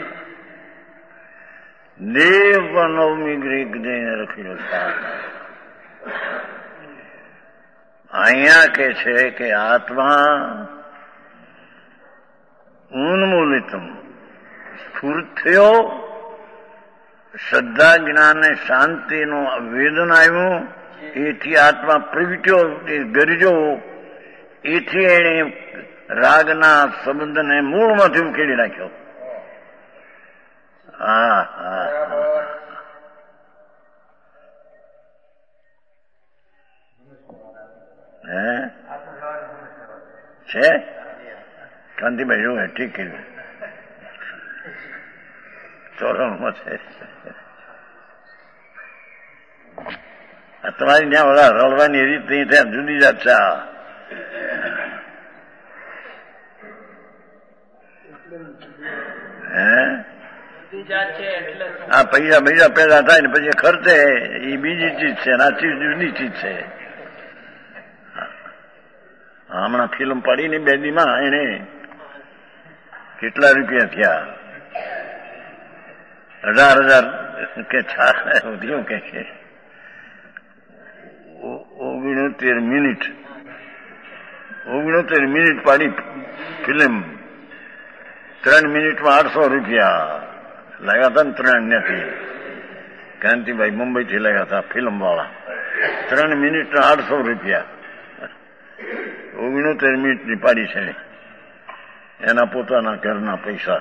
દેવ પણ નવમી ગ્રીક જઈને રખડ્યો છે. અહીંયા કે છે કે આત્મા ઉન્મૂલિતમ સ્ફુર થયો, શ્રદ્ધા, જ્ઞાન ને શાંતિનું વેદન આવ્યું, એથી આત્મા પ્રગટ્યો, એ ગરજો, એથી એને રાગના સંબંધને મૂળમાંથી ઉકેલી નાખ્યો. હા હા હે છે કાંતિભાઈ જોવે ઠીક કર્યું. ચોરણમાં છે. તમારી ત્યાં બધા રળવાની રીત નહીં ત્યાં જુદી જાત છે. હે આ પૈસા પૈસા પેદા થાય ને પછી ખર્ચે એ બીજી ચીજ છે ને આ ચીજ જુદી ચીજ છે. હમણાં ફિલ્મ પડી ને બેદીમાં એને કેટલા રૂપિયા થયા? હજાર હજાર કે થયું કે છે. ઓગણોતેર મિનિટ ઓગણોતેર મિનિટ પાડી ફિલ્મ. ત્રણ મિનિટમાં આઠસો રૂપિયા લાગ્યા હતા ને ત્રણ નથી. કાંતિભાઈ મુંબઈ થી લાગ્યા હતા ફિલ્મ વાળા. ત્રણ મિનિટના આઠસો રૂપિયા ઓગણોતેર મિનિટની પાડી છે. એના પોતાના ઘરના પૈસા.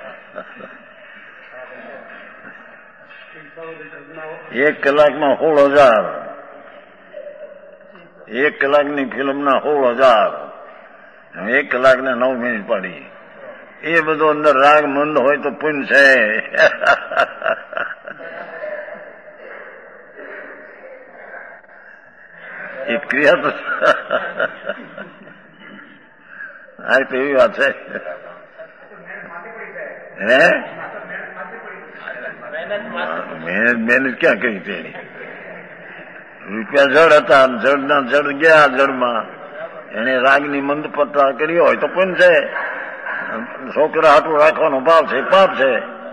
એક કલાકમાં સોળ હજાર એક કલાકની ફિલ્મના સોળ હજાર એક કલાકને નવ મિનિટ પાડી. એ બધો અંદર રાગ મંદ હોય તો પુણ્ય છે. એ ક્રિયા તો હા તો એવી વાત છે. હે મહેનત મહેનત ક્યાં કરી તેની? રૂપિયા જડ હતા, જડના જડ ગયા જડમાં. એને રાગની મંદ પત્તા કરી હોય તો પણ છે. છોકરા હાટું રાખવાનો ભાવ છે, પાપ છે.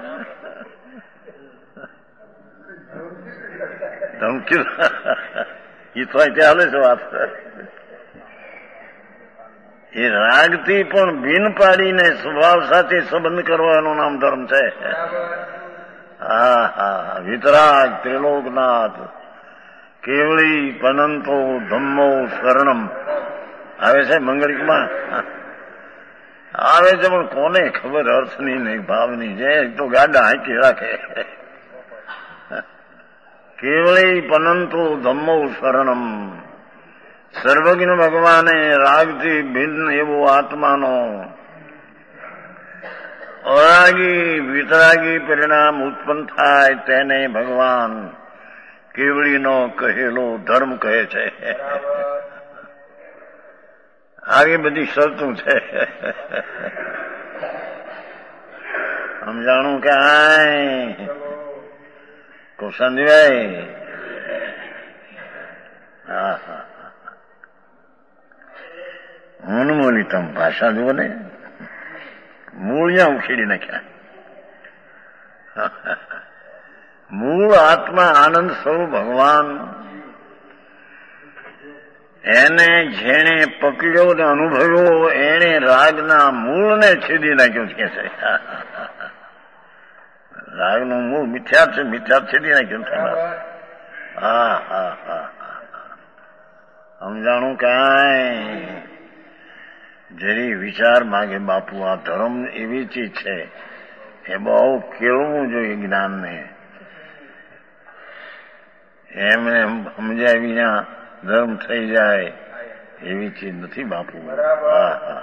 ધમકી એ તો ત્યાં હાલે છે વાત. એ રાગથી પણ ભીન પાડીને સ્વભાવ સાથે સંબંધ કરવાનું નામ ધર્મ છે. હા હા વિતરાગ ત્રિલોકનાથ કેવળી પનંતો ધમ્મો શરણમ આવે છે મંગળીમાં આવે છે. પણ કોને ખબર અર્થની નહીં ભાવની છે. તો ગાડા હાંકી રાખે. કેવળી પનંતો ધમ્મો શરણમ. સર્વજ્ઞ ભગવાને રાગથી ભિન્ન એવો આત્માનો અરાગી વિતરાગી પરિણામ ઉત્પન્ન થાય તેને ભગવાન કેવળીનો કહેલો ધર્મ કહે છે. આવી બધી શરતું છે. સમજાણું કાંઈ? કુસંદભાઈ હા હા ઉન્મૂલિતમ ભાષા જુઓ ને. મૂળ ત્યાં ઉખેડી નાખ્યા. મૂળ આત્મા આનંદ સ્વરૂપ ભગવાન એને જેને પકડ્યો ને અનુભવ્યો એને રાગના મૂળને છેદી નાખ્યો કે છે. રાગનું મૂળ મિથ્યા છે. મિથ્યા છેદી નાખ્યું. હા હા હા સમજાણું કાંઈ જરી વિચાર માગે બાપુ. આ ધર્મ એવી ચીજ છે એ બહુ કેળવું જોઈએ જ્ઞાનને. એમને સમજાય વિના ધર્મ થઈ જાય એવી ચીજ નથી બાપુ. હા હા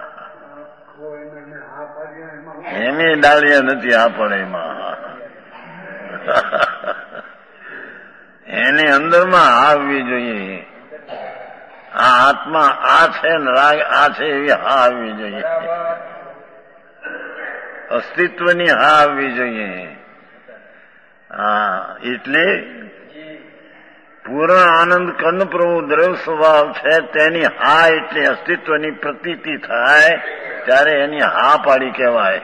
એમે ડાળિયા નથી આપડે એમાં. એની અંદરમાં આવવી જોઈએ. આ આત્મા આ છે ને રાગ આ છે એવી હા આવવી જોઈએ. અસ્તિત્વની હા આવવી જોઈએ. હા એટલે પૂર્ણ આનંદ કંદ પ્રભુ દ્રવ સ્વભાવ છે તેની હા એટલે અસ્તિત્વની પ્રતીતિ થાય ત્યારે એની હા પાડી કહેવાય.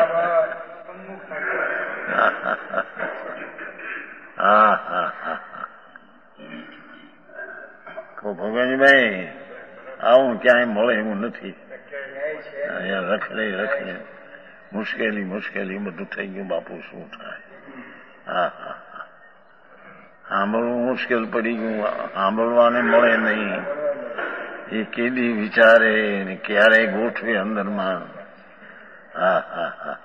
હા હા હા ભગવાનભાઈ આવું ક્યાંય મળે એવું નથી. અહીંયા રખડે રખડે મુશ્કેલી મુશ્કેલી બધું થઈ ગયું બાપુ. શું થાય? હા હા સાંભળવું મુશ્કેલ પડી ગયું. સાંભળવાને મળે નહીં. એ કેદી વિચારે ને ક્યારે ગોઠવે અંદરમાં. હા હા હા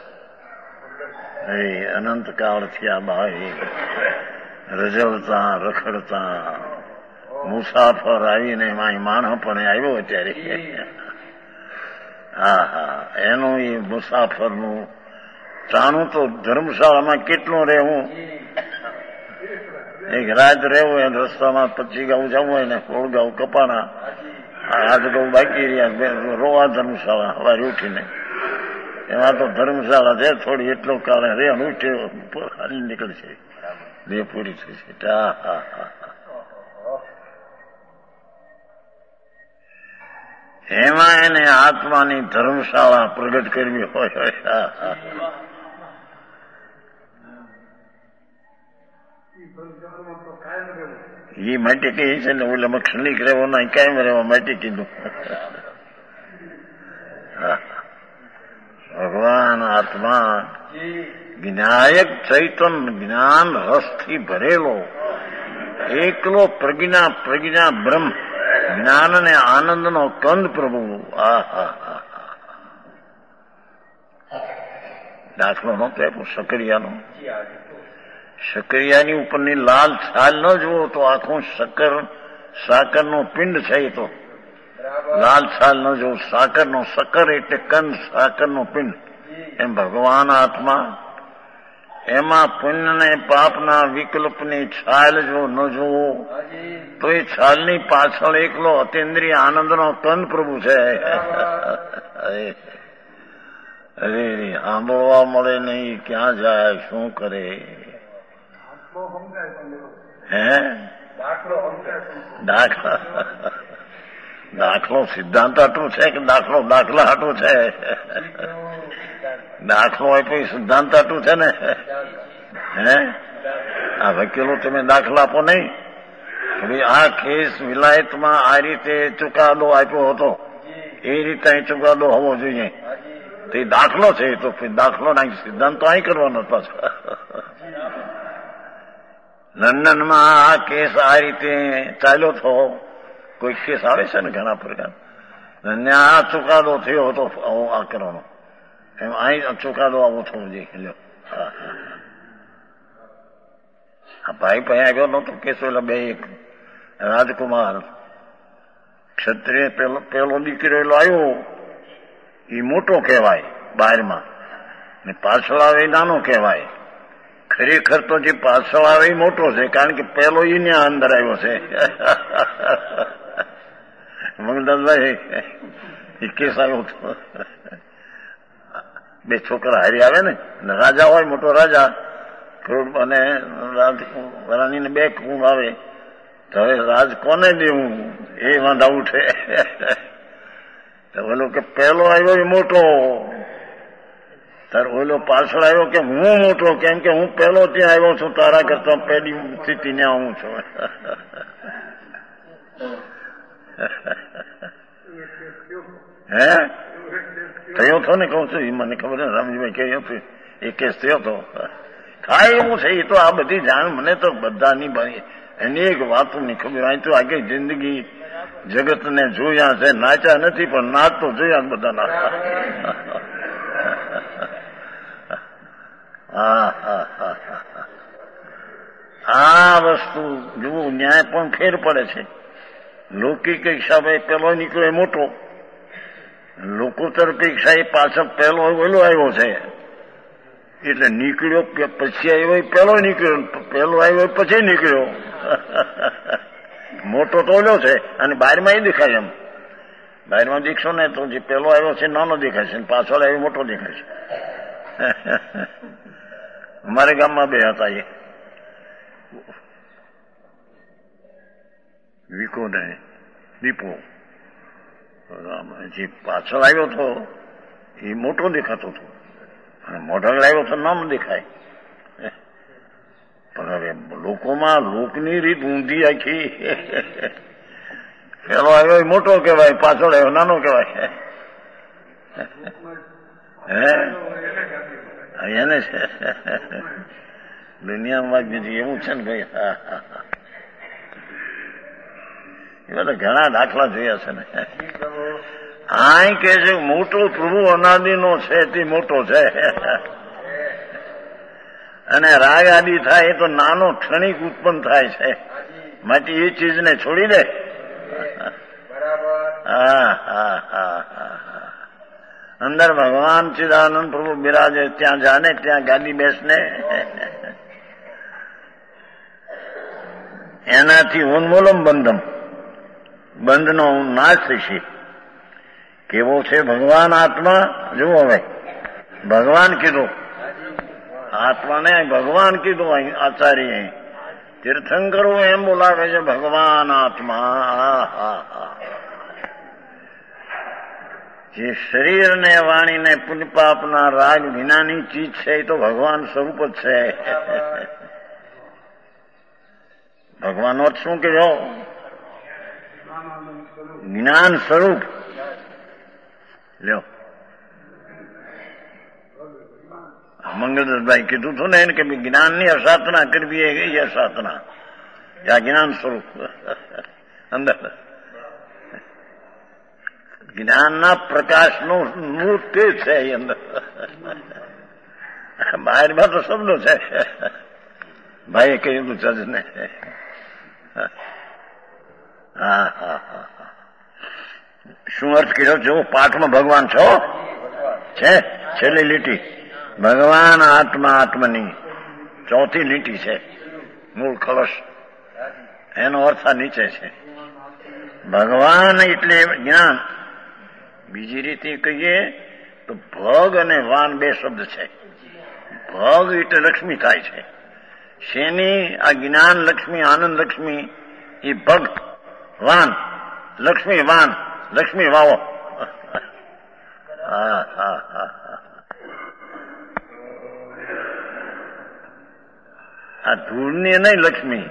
એ અનંત કાળ થયા ભાઈ રજવતા રખડતા મુસાફર આવીને માણસ પણ આવ્યો અત્યારે. હા હા એનું એ મુસાફરનું જાણું તો ધર્મશાળામાં કેટલું રહેવું. એક રાત રહેવું એ રસ્તામાં પચી ગાઉ જવું હોય ને સોળ ગાઉ કપાણા આઠ ગાઉ બાકી રહ્યા રોવા ધર્મશાળા સવારે ઉઠીને. એમાં તો ધર્મશાળા છે થોડી એટલો કાળે રે ઉઠે હારી નીકળશે બે પૂરી થશે. હા હા હા એમાં એને આત્માની ધર્મશાળા પ્રગટ કરવી હોય. હા હા એ માટે કહી છે ને ઓલે ક્ષણિક રહેવો ના કાયમ રહેવા માટે કીધું. ભગવાન આત્મા જ્ઞાયક ચૈતન જ્ઞાન રસથી ભરેલો એકલો પ્રજ્ઞા પ્રજ્ઞા બ્રહ્મ જ્ઞાન અને આનંદનો કંદ પ્રભુ. આ હા હા દાખલો નતો આપ્યો સકરિયાનો. સકરિયાની ઉપરની લાલ છાલ ન જુઓ તો આખું સકર સાકરનો પિંડ છે. એ તો લાલ છાલ ન જુઓ સાકરનો સકર એટલે કંદ સાકરનો પિંડ. એમ ભગવાન આત્મા એમાં પુણ્ય ને પાપના વિકલ્પની છાલ જો ન જુઓ તો એ છાલની પાછળ એકલો અતિન્દ્રિય આનંદનો કંદ પ્રભુ છે. અરે સાંભળવા મળે નહીં ક્યાં જાય શું કરે. હે દાખલા દાખલો સિદ્ધાંત હાટું છે કે દાખલો દાખલા હાટું છે? દાખલો હોય તો સિદ્ધાંત હાટું છે ને. હે આ વકીલો તમે દાખલા આપો નહીં. આ કેસ વિલાયતમાં આ રીતે ચુકાદો આપ્યો હતો એ રીતે અહીં ચુકાદો હોવો જોઈએ. તે દાખલો છે. તો દાખલો ના સિદ્ધાંત તો અહીં કરવાનો પાછો. લંડનમાં આ કેસ આ રીતે ચાલ્યો હતો. કોઈ કેસ આવે છે ને ઘણા પ્રકાર. આ ચુકાદો થયો હતો આ કરવાનો. એમ અહીં ચુકાદો આવો થવો જોઈએ. આ ભાઈ ભાઈ આવ્યો નતો કેસો. એટલે બે એક રાજકુમાર ક્ષત્રિય પેલો પેલો દીકરો એલો આવ્યો એ મોટો કહેવાય બહારમાં ને પાછળ આવે નાનો કહેવાય. ખરેખર તો જે પાછળ આવે એ મોટો છે કારણ કે પેલો એને અંદર આવ્યો છે. મંગલદાસભાઈ એ કેસ આવ્યો હતો. બે છોકરા હારી આવે ને રાજા હોય મોટો રાજા કરોડ અને રાણીને બે કુંભ આવે તો હવે રાજ કોને દેવું એ વાંધા ઉઠે. ઓલો કે પેલો આવ્યો એ મોટો તાર ઓલો પાછળ આવ્યો કે હું મોટો કેમ કે હું પેલો ત્યાં આવ્યો છું તારા કરતા પહેલી સ્થિતિ ને આવું છું. હે થયો હતો ને કઉ છું મને ખબર ને રામજીભાઈ કહ્યું હતું એ કેસ થયો હતો. થાય એવું છે એ તો આ બધી જાણ મને તો બધાની એની એક વાતો ની ખબર. અહીં તો આગળ જિંદગી જગતને જોયા છે, નાચ્યા નથી, પણ નાચ તો જોયા બધા નાચતા. આ વસ્તુ જુઓ, ન્યાય પણ ફેર પડે છે. લૌકિક હિસાબે પેલો નીકળ્યો મોટો, લોકોત્તર અપેક્ષા એ પાછળ પહેલો વહેલો આવ્યો છે, એટલે નીકળ્યો પછી આવ્યો પહેલો નીકળ્યો, પહેલો આવ્યો પછી નીકળ્યો. મોટો તો ઓલો છે, અને બહારમાં એ દેખાય. એમ બહારમાં દેખશો ને તો જે પહેલો આવ્યો છે નાનો દેખાય છે, પાછળ આવ્યો મોટો દેખાય છે. અમારે ગામમાં બે હતા, એ વિકો ને દીપો. જે પાછળ આવ્યો હતો એ મોટો દેખાતો હતો, અને મોઢા આવ્યો તો નામ દેખાય. પણ હવે લોકોમાં લોકની રીત ઊંધી આખી. પેલો આવ્યો એ મોટો કહેવાય, પાછળ આવ્યો નાનો કહેવાય. હે એને છે દુનિયામાં બીજું એવું છે ને ભાઈ. હા હા હા, એ બધા ઘણા દાખલા જોયા છે ને. આ કે છે મોટો પ્રભુ અનાદિનો છે, તે મોટો છે. અને રાગ આદિ થાય એ તો નાનો ક્ષણિક ઉત્પન્ન થાય છે, માટે એ ચીજને છોડી દે. હા હા હા હા, અંદર ભગવાન ચિદાનંદ પ્રભુ બિરાજે, ત્યાં જાને ત્યાં ગાદી બેસને. એનાથી ઉન્મૂલમ બંધમ, બંધનો નાશ થશે. કેવો છે ભગવાન આત્મા? જુઓ હવે, ભગવાન કીધું, આત્માને ભગવાન કીધું. અહીં આચાર્ય તીર્થંકરો એમ બોલાવે છે ભગવાન આત્મા. હા હા હા, જે શરીર ને વાણી ને પુણ્ય પાપના રાગ વિનાની ચીજ છે એ તો ભગવાન સ્વરૂપ જ છે. ભગવાનનો શું કહેજો? જ્ઞાન સ્વરૂપ. લ્યો, મંગળદાસભાઈ કીધું હતું ને એને કે જ્ઞાનની અસાધના કરવી એ અસાધના. આ જ્ઞાન સ્વરૂપ અંદર જ્ઞાનના પ્રકાશનું નૃત્ય છે એ અંદર. બહારમાં તો શબ્દો છે. ભાઈએ કહ્યું હતું જજને. હા હા હા, શું અર્થ કર્યો? જો પાઠમાં ભગવાન છો છે, છેલ્લી લીટી ભગવાન આત્મા આત્મની, ચોથી લીટી છે મૂળ કળશ. એનો અર્થ આ નીચે છે. ભગવાન એટલે જ્ઞાન. બીજી રીતે કહીએ તો ભગ અને વાન બે શબ્દ છે. ભગ એટલે લક્ષ્મી થાય છે. શેની? આ જ્ઞાન લક્ષ્મી, આનંદ લક્ષ્મી એ ભગ. વાન લક્ષ્મી, વાન લક્ષ્મી વાવો. હા હા હા, આ ધૂળની નહીં લક્ષ્મી.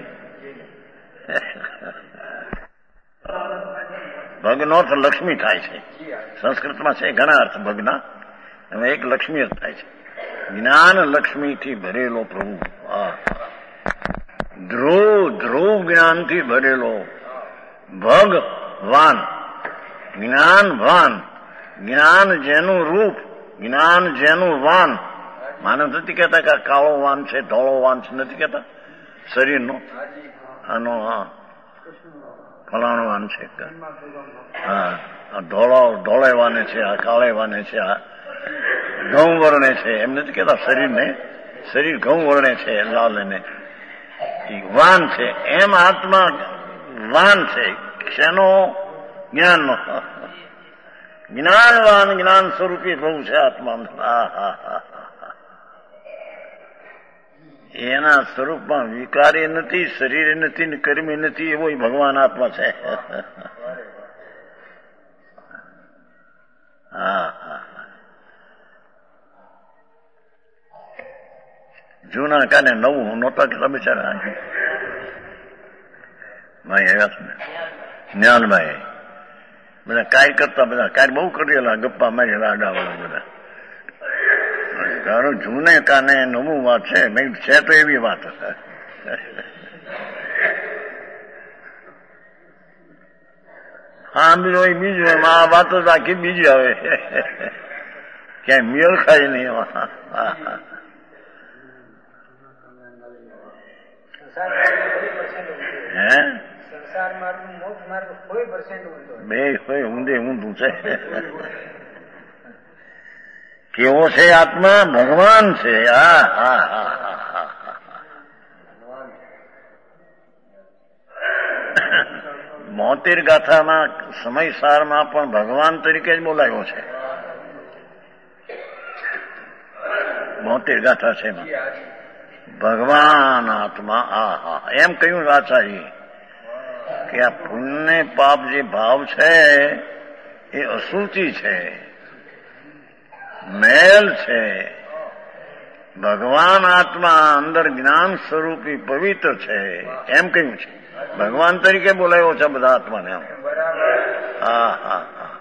ભગનો અર્થ લક્ષ્મી થાય છે. સંસ્કૃતમાં છે ઘણા અર્થ ભગના, એમાં એક લક્ષ્મી અર્થ થાય છે. જ્ઞાન લક્ષ્મીથી ભરેલો પ્રભુ. ધ્રુવ ધ્રુવ જ્ઞાનથી ભરેલો. ભગવાન જ્ઞાન વાન, જ્ઞાન જેનું રૂપ, જ્ઞાન જેનું વાન. માનવ નથી કહેતા કે કાળો વાન છે, ધોળો વાન છે, નથી કહેતા શરીરનો. આનો હા ફલાણો વાન છે. હા, આ ધોળો ધોળે વાને છે, આ કાળે વાને છે, આ ઘઉં વર્ણે છે, એમ નથી કહેતા શરીરને. શરીર ઘઉં વર્ણે છે, લાલ ને વાન છે. એમ આત્મા વાન છે. શેનો? જ્ઞાનનો. જ્ઞાનવાન જ્ઞાન સ્વરૂપી પ્રભુ છે આત્મા. હા હા હા, એના સ્વરૂપમાં વિકારી નથી, શરીર નથી, ને કર્મી નથી, એવો ભગવાન આત્મા છે. હા હા, જૂના કાને નવું નહોતા કેટલા બિચારા ભાઈ આવ્યા છે ને, જ્ઞાનભાઈ બધા કાંઈ કરતા, બધા કાંઈ બહુ કરેલા, ગપ્પા મારેલા, આડાવાળા બધા. તારું જૂને કાને નવું વાત છે, મેં છે તો એવી વાત હશે. હા બીજો એ બીજું એમ આ વાતો જ આખી બીજી આવે ક્યાંય મેળ ખાય નહીં એમાં. હે બે હોય ઊંધે ઊંધું છે. કેવો છે આત્મા? ભગવાન છે. હા હા હા હા. મોતેર ગાથામાં સમયસારમાં પણ ભગવાન તરીકે જ બોલાયો છે. મોતેર ગાથા છે એમાં ભગવાન આત્મા. આ હા એમ કહ્યું આચાર્ય કે આ પુણ્ય પાપ જે ભાવ છે એ અશુચિ છે, મેલ છે. ભગવાન આત્મા અંદર જ્ઞાન સ્વરૂપી પવિત્ર છે એમ કહ્યું છે. ભગવાન તરીકે બોલાયો છે બધા આત્માને. આમ હા હા હા.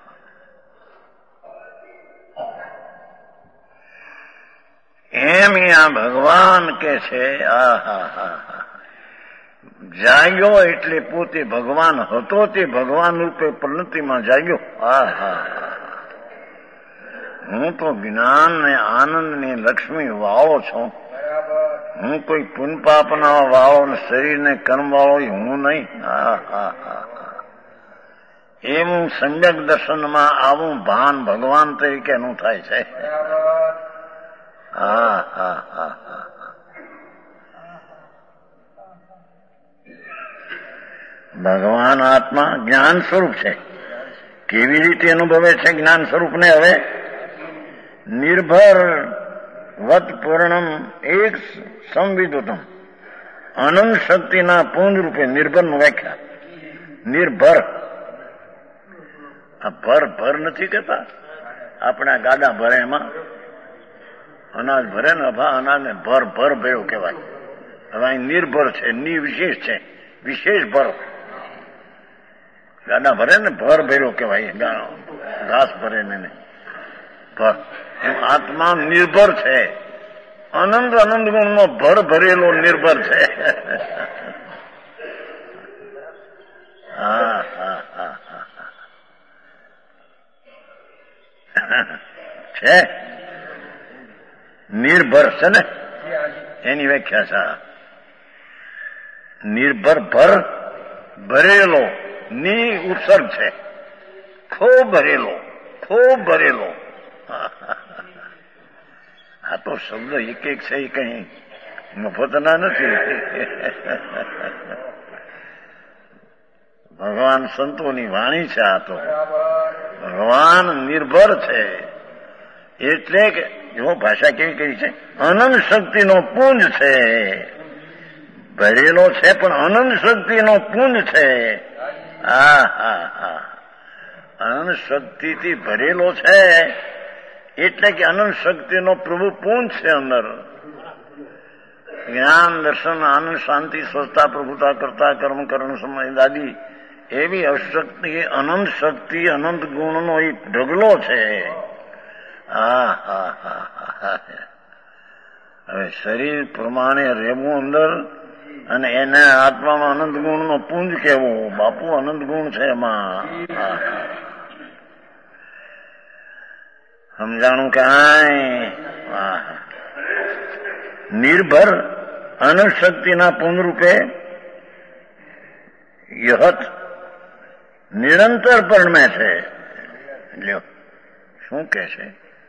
એમ આ ભગવાન કે છે. આ હા હા હા. જાગ્યો એટલે પોતે ભગવાન હતો તે ભગવાન રૂપે પ્રણતિમાં જાગ્યો. હા હા હા. હું તો જ્ઞાન ને આનંદ ની લક્ષ્મી વાળો છું. હું કોઈ પુન પાપના વાળો ને શરીર ને કર્મ વાળો હું નહીં. હા હા હા. એવું સમ્યક દર્શનમાં આવું ભાન ભગવાન તરીકેનું થાય છે. હા હા હા હા. ભગવાન આત્મા જ્ઞાન સ્વરૂપ છે. કેવી રીતે અનુભવે છે જ્ઞાન સ્વરૂપને? હવે નિર્ભર વત પૂર્ણમ એક સંવિદુતમ અનંત શક્તિના પુંજ રૂપે નિર્ભરનું વ્યાખ્યા. નિર્ભર આ ભર ભર નથી કહેતા આપણા ગાડા ભરે એમાં અનાજ ભરે ને અભા અનાજને ભર ભર ભર્યો કહેવાય. હવે અહીં નિર્ભર છે, નિવિશેષ છે, વિશેષ ભર. ગાડા ભરે ને ભર ભર્યો કહેવાય. ઘાસ ભરે ને ભર. એમ આત્મા નિર્ભર છે. અનંત અનંત ગુણનો ભર ભરેલો નિર્ભર છે. હા હા હા હા છે. નિર્ભર છે ને એની વ્યાખ્યા છે. નિર્ભર ભર ભરેલો ની ઉત્સર્ગ છે. ખૂબ ભરેલો, ખૂબ ભરેલો. આ તો શબ્દ એક એક છે એ કઈ મફતના નથી. ભગવાન સંતોની વાણી છે. આ તો ભગવાન નિર્ભર છે એટલે કે જો ભાષા કેવી કરી છે, અનંત શક્તિનો પુંજ છે. ભરેલો છે પણ અનંત શક્તિનો પુંજ છે. હા હા હા. અનંત શક્તિથી ભરેલો છે એટલે કે અનંત શક્તિનો પ્રભુ પુંજ છે અંદર. જ્ઞાન દર્શન આનંદ શાંતિ સ્વસ્થતા પ્રભુતા કરતા કર્મ કરણ સમય દાદી એવી અશક્તિ અનંત શક્તિ અનંત ગુણનો એક ઢગલો છે. હા હા હા હા. હવે શરીર પ્રમાણે રહેવું અંદર અને એને આત્મામાં અનંત ગુણનો પુંજ કહેવો. બાપુ અનંત ગુણ છે એમાં. હા સમજાણું કાંઈ? નિર્ભર અનંત શક્તિના પુંજ રૂપે યહત નિરંતર પરમે છે. લ્યો શું કે છે?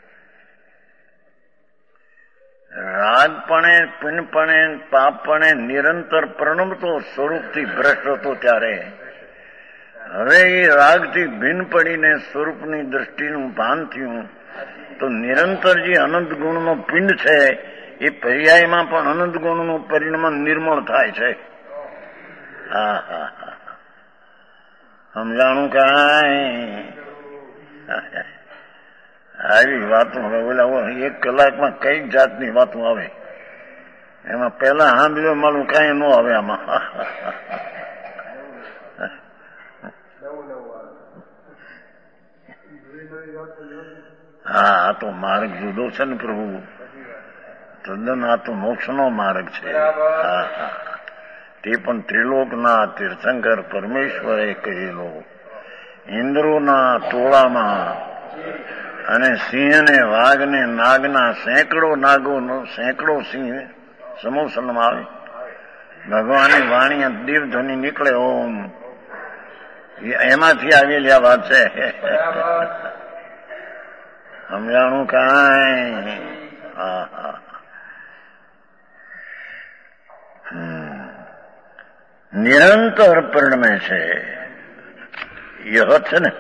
રાગપણે પુનપણે પાપપણે નિરંતર પ્રણમતો સ્વરૂપથી ભ્રષ્ટ હતો ત્યારે હવે એ રાગથી ભિન્ન પડીને સ્વરૂપની દ્રષ્ટિનું ભાન થયું તો નિરંતર જે અનંત ગુણનો પિંડ છે એ પર્યાયમાં પણ અનંત ગુણનું પરિણામ નિર્મળ થાય છે. હા હા હા. સમજાણું કાંઈ? આવી વાતો હવે ઓલા એક કલાકમાં કઈ જાતની વાતો આવે એમાં પેલા સાંભળ્યો મારું કઈ ન આવે આમાં. હા આ તો માર્ગ જુદો છે ને પ્રભુ. તદ્દન આ તો મોક્ષનો માર્ગ છે. હા હા. તે પણ ત્રિલોકના તીર્થંકર પરમેશ્વરે કહેલો ઇન્દ્રોના ટોળામાં અને સિંહને વાઘને નાગના સેંકડો નાગોનો સેંકડો સિંહ સમૂહમાં આવે, ભગવાનની વાણી દિવ્ય ધ્વનિ નીકળે ઓમ, એમાંથી આવેલી આ વાત છે. સમજાણું કાંઈ? હા હા. નિરંતર પરિણમે છે. યહ છે ને,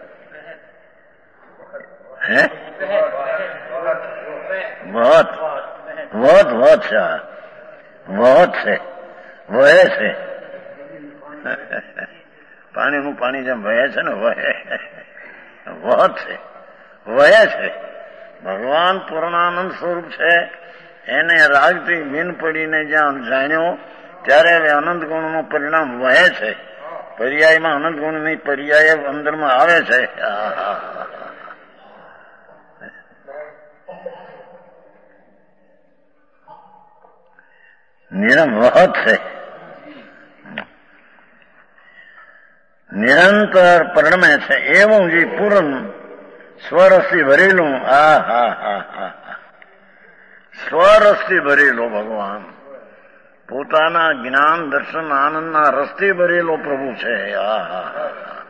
હે વહત વહત વહત છે, વહત છે, વહે છે. પાણીનું પાણી જેમ વહે છે ને, વહે વહત છે, વહે છે. ભગવાન પૂર્ણાનંદ સ્વરૂપ છે. એને રાગથી ભીન પડીને જ્યાં જાણ્યો ત્યારે હવે અનંત ગુણનું પરિણામ વહે છે. પર્યાયમાં અનંત ગુણની પર્યાય અંદરમાં આવે છે. નિરમ વહત છે, નિરંતર પરિણમે છે. એવું જે પૂર્ણ સ્વરસથી ભરેલું, આ હા હા હા સ્વરસથી ભરેલો ભગવાન, પોતાના જ્ઞાન દર્શન આનંદના રસથી ભરેલો પ્રભુ છે. આ હા હા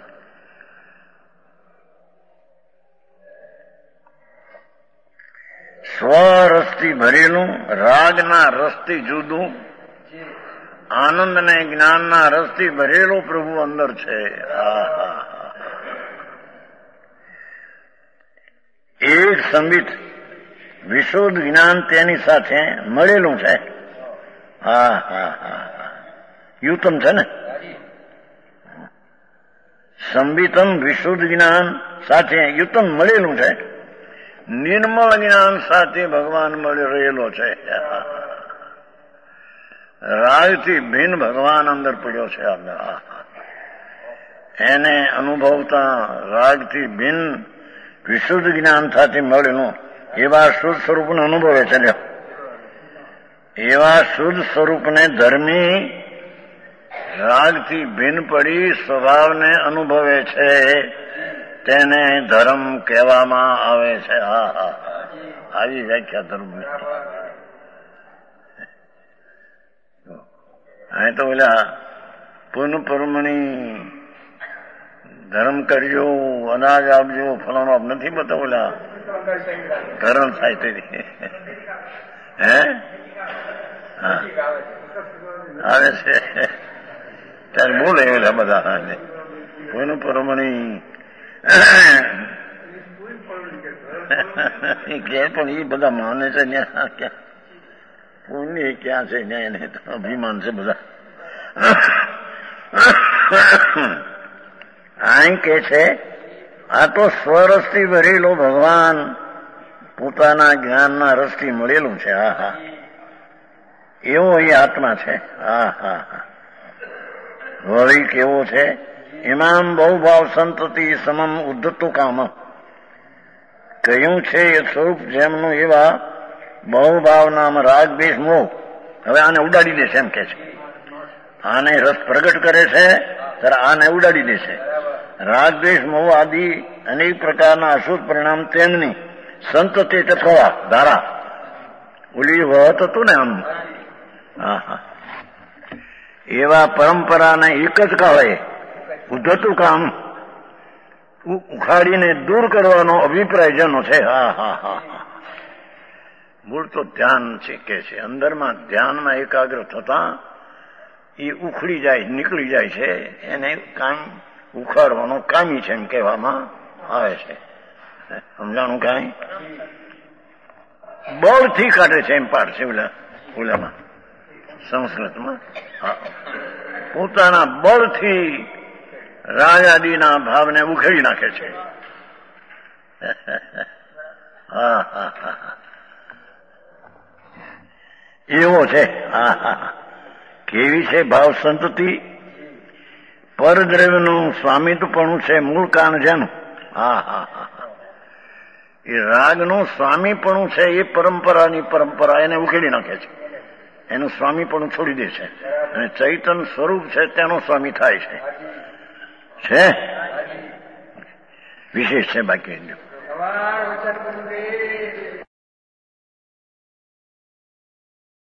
સ્વરસથી ભરેલું, રાગના રસથી જુદું, આનંદ ને જ્ઞાનના રસથી ભરેલો પ્રભુ અંદર છે. આ હા એક સંબિત વિશુદ્ધ જ્ઞાન તેની સાથે મળેલું છે. હા હા હા યુતમ છે ને, સંબિતમ વિશુદ્ધ જ્ઞાન સાથે યુતમ મળેલું છે. નિર્મળ જ્ઞાન સાથે ભગવાન મળી રહેલો છે. રાગથી ભિન્ન ભગવાન અંદર પડ્યો છે. એને અનુભવતા રાગથી ભિન્ન વિશુદ્ધ જ્ઞાન સાથે મળેલું એવા શુદ્ધ સ્વરૂપને અનુભવે છે. એવા શુદ્ધ સ્વરૂપને ધર્મી રાગથી ભિન્ન પડી સ્વભાવને અનુભવે છે. તેને ધર્મ કહેવામાં આવે છે. હા હા આવી વ્યાખ્યા ધર્મની. અહીં તો ઓલા પૂર્ણ પરમણી ધર્મ કરજો, અનાજ આપજો, ફલાણો આપ નથી બતા ઓલા ધર્મ થાય તે હે હા આવે છે ત્યારે બોલે ઓલા બધા પૂર્ણ પરમણી કે પણ એ બધા માને છે ત્યાં ક્યાં પુણ્ય ક્યાં છે ત્યાં એને તો અભિમાન છે બધા. અહીં કે છે આ તો સ્વરસથી ભરેલો ભગવાન પોતાના જ્ઞાનના રસથી મળેલું છે. હા હા એવો એ આત્મા છે. હા હા હા વળી કેવો છે? ઇમામ બહુભાવ સંતતિ સમમ ઉદ્ધતું કામ કહ્યું છે એ સ્વરૂપ જેમનું એવા બહુભાવ નામ રાગ દેશ મોહ. હવે આને ઉડાડી દેશે એમ કે છે. આને રસ પ્રગટ કરે છે ત્યારે આને ઉડાડી દેશે. રાગ દેશ મોહ આદિ અનેક પ્રકારના અશુદ્ધ પરિણામ તેમની સંતતિ એટલે પ્રવાહ ધારા ઓલી વહત હતું ને આમ હા હા એવા પરંપરાને એક જ કાળે ઉદ્ધતું કામ ઉખાડીને દૂર કરવાનો અભિપ્રાય જેનો છે. હા હા હા હા મૂળ તો ધ્યાન શીખે છે. અંદરમાં ધ્યાનમાં એકાગ્ર થતા એ ઉખડી જાય નીકળી જાય છે. એને કામ ઉખાડવાનો કામી છે એમ કહેવામાં આવે છે. સમજાણું કાંઈ? બળથી કાઢે છે એમ પાડ છે ઓલા ઓલામાં સંસ્કૃતમાં. પોતાના બળથી રાજાદીના ભાવને ઉખેડી નાખે છે. હા હા હા એવો છે. હા હા કેવી છે ભાવ સંતતિ? પરદ્રવ્યનું સ્વામિત્વપણું છે મૂળ કારણ જેનું. હા હા હા એ રાગનું સ્વામીપણું છે એ પરંપરાની પરંપરા એને ઉકેલી નાખે છે. એનું સ્વામીપણું છોડી દે છે અને ચૈતન સ્વરૂપ છે તેનો સ્વામી થાય છે. છે વિશેષ છે બાકી.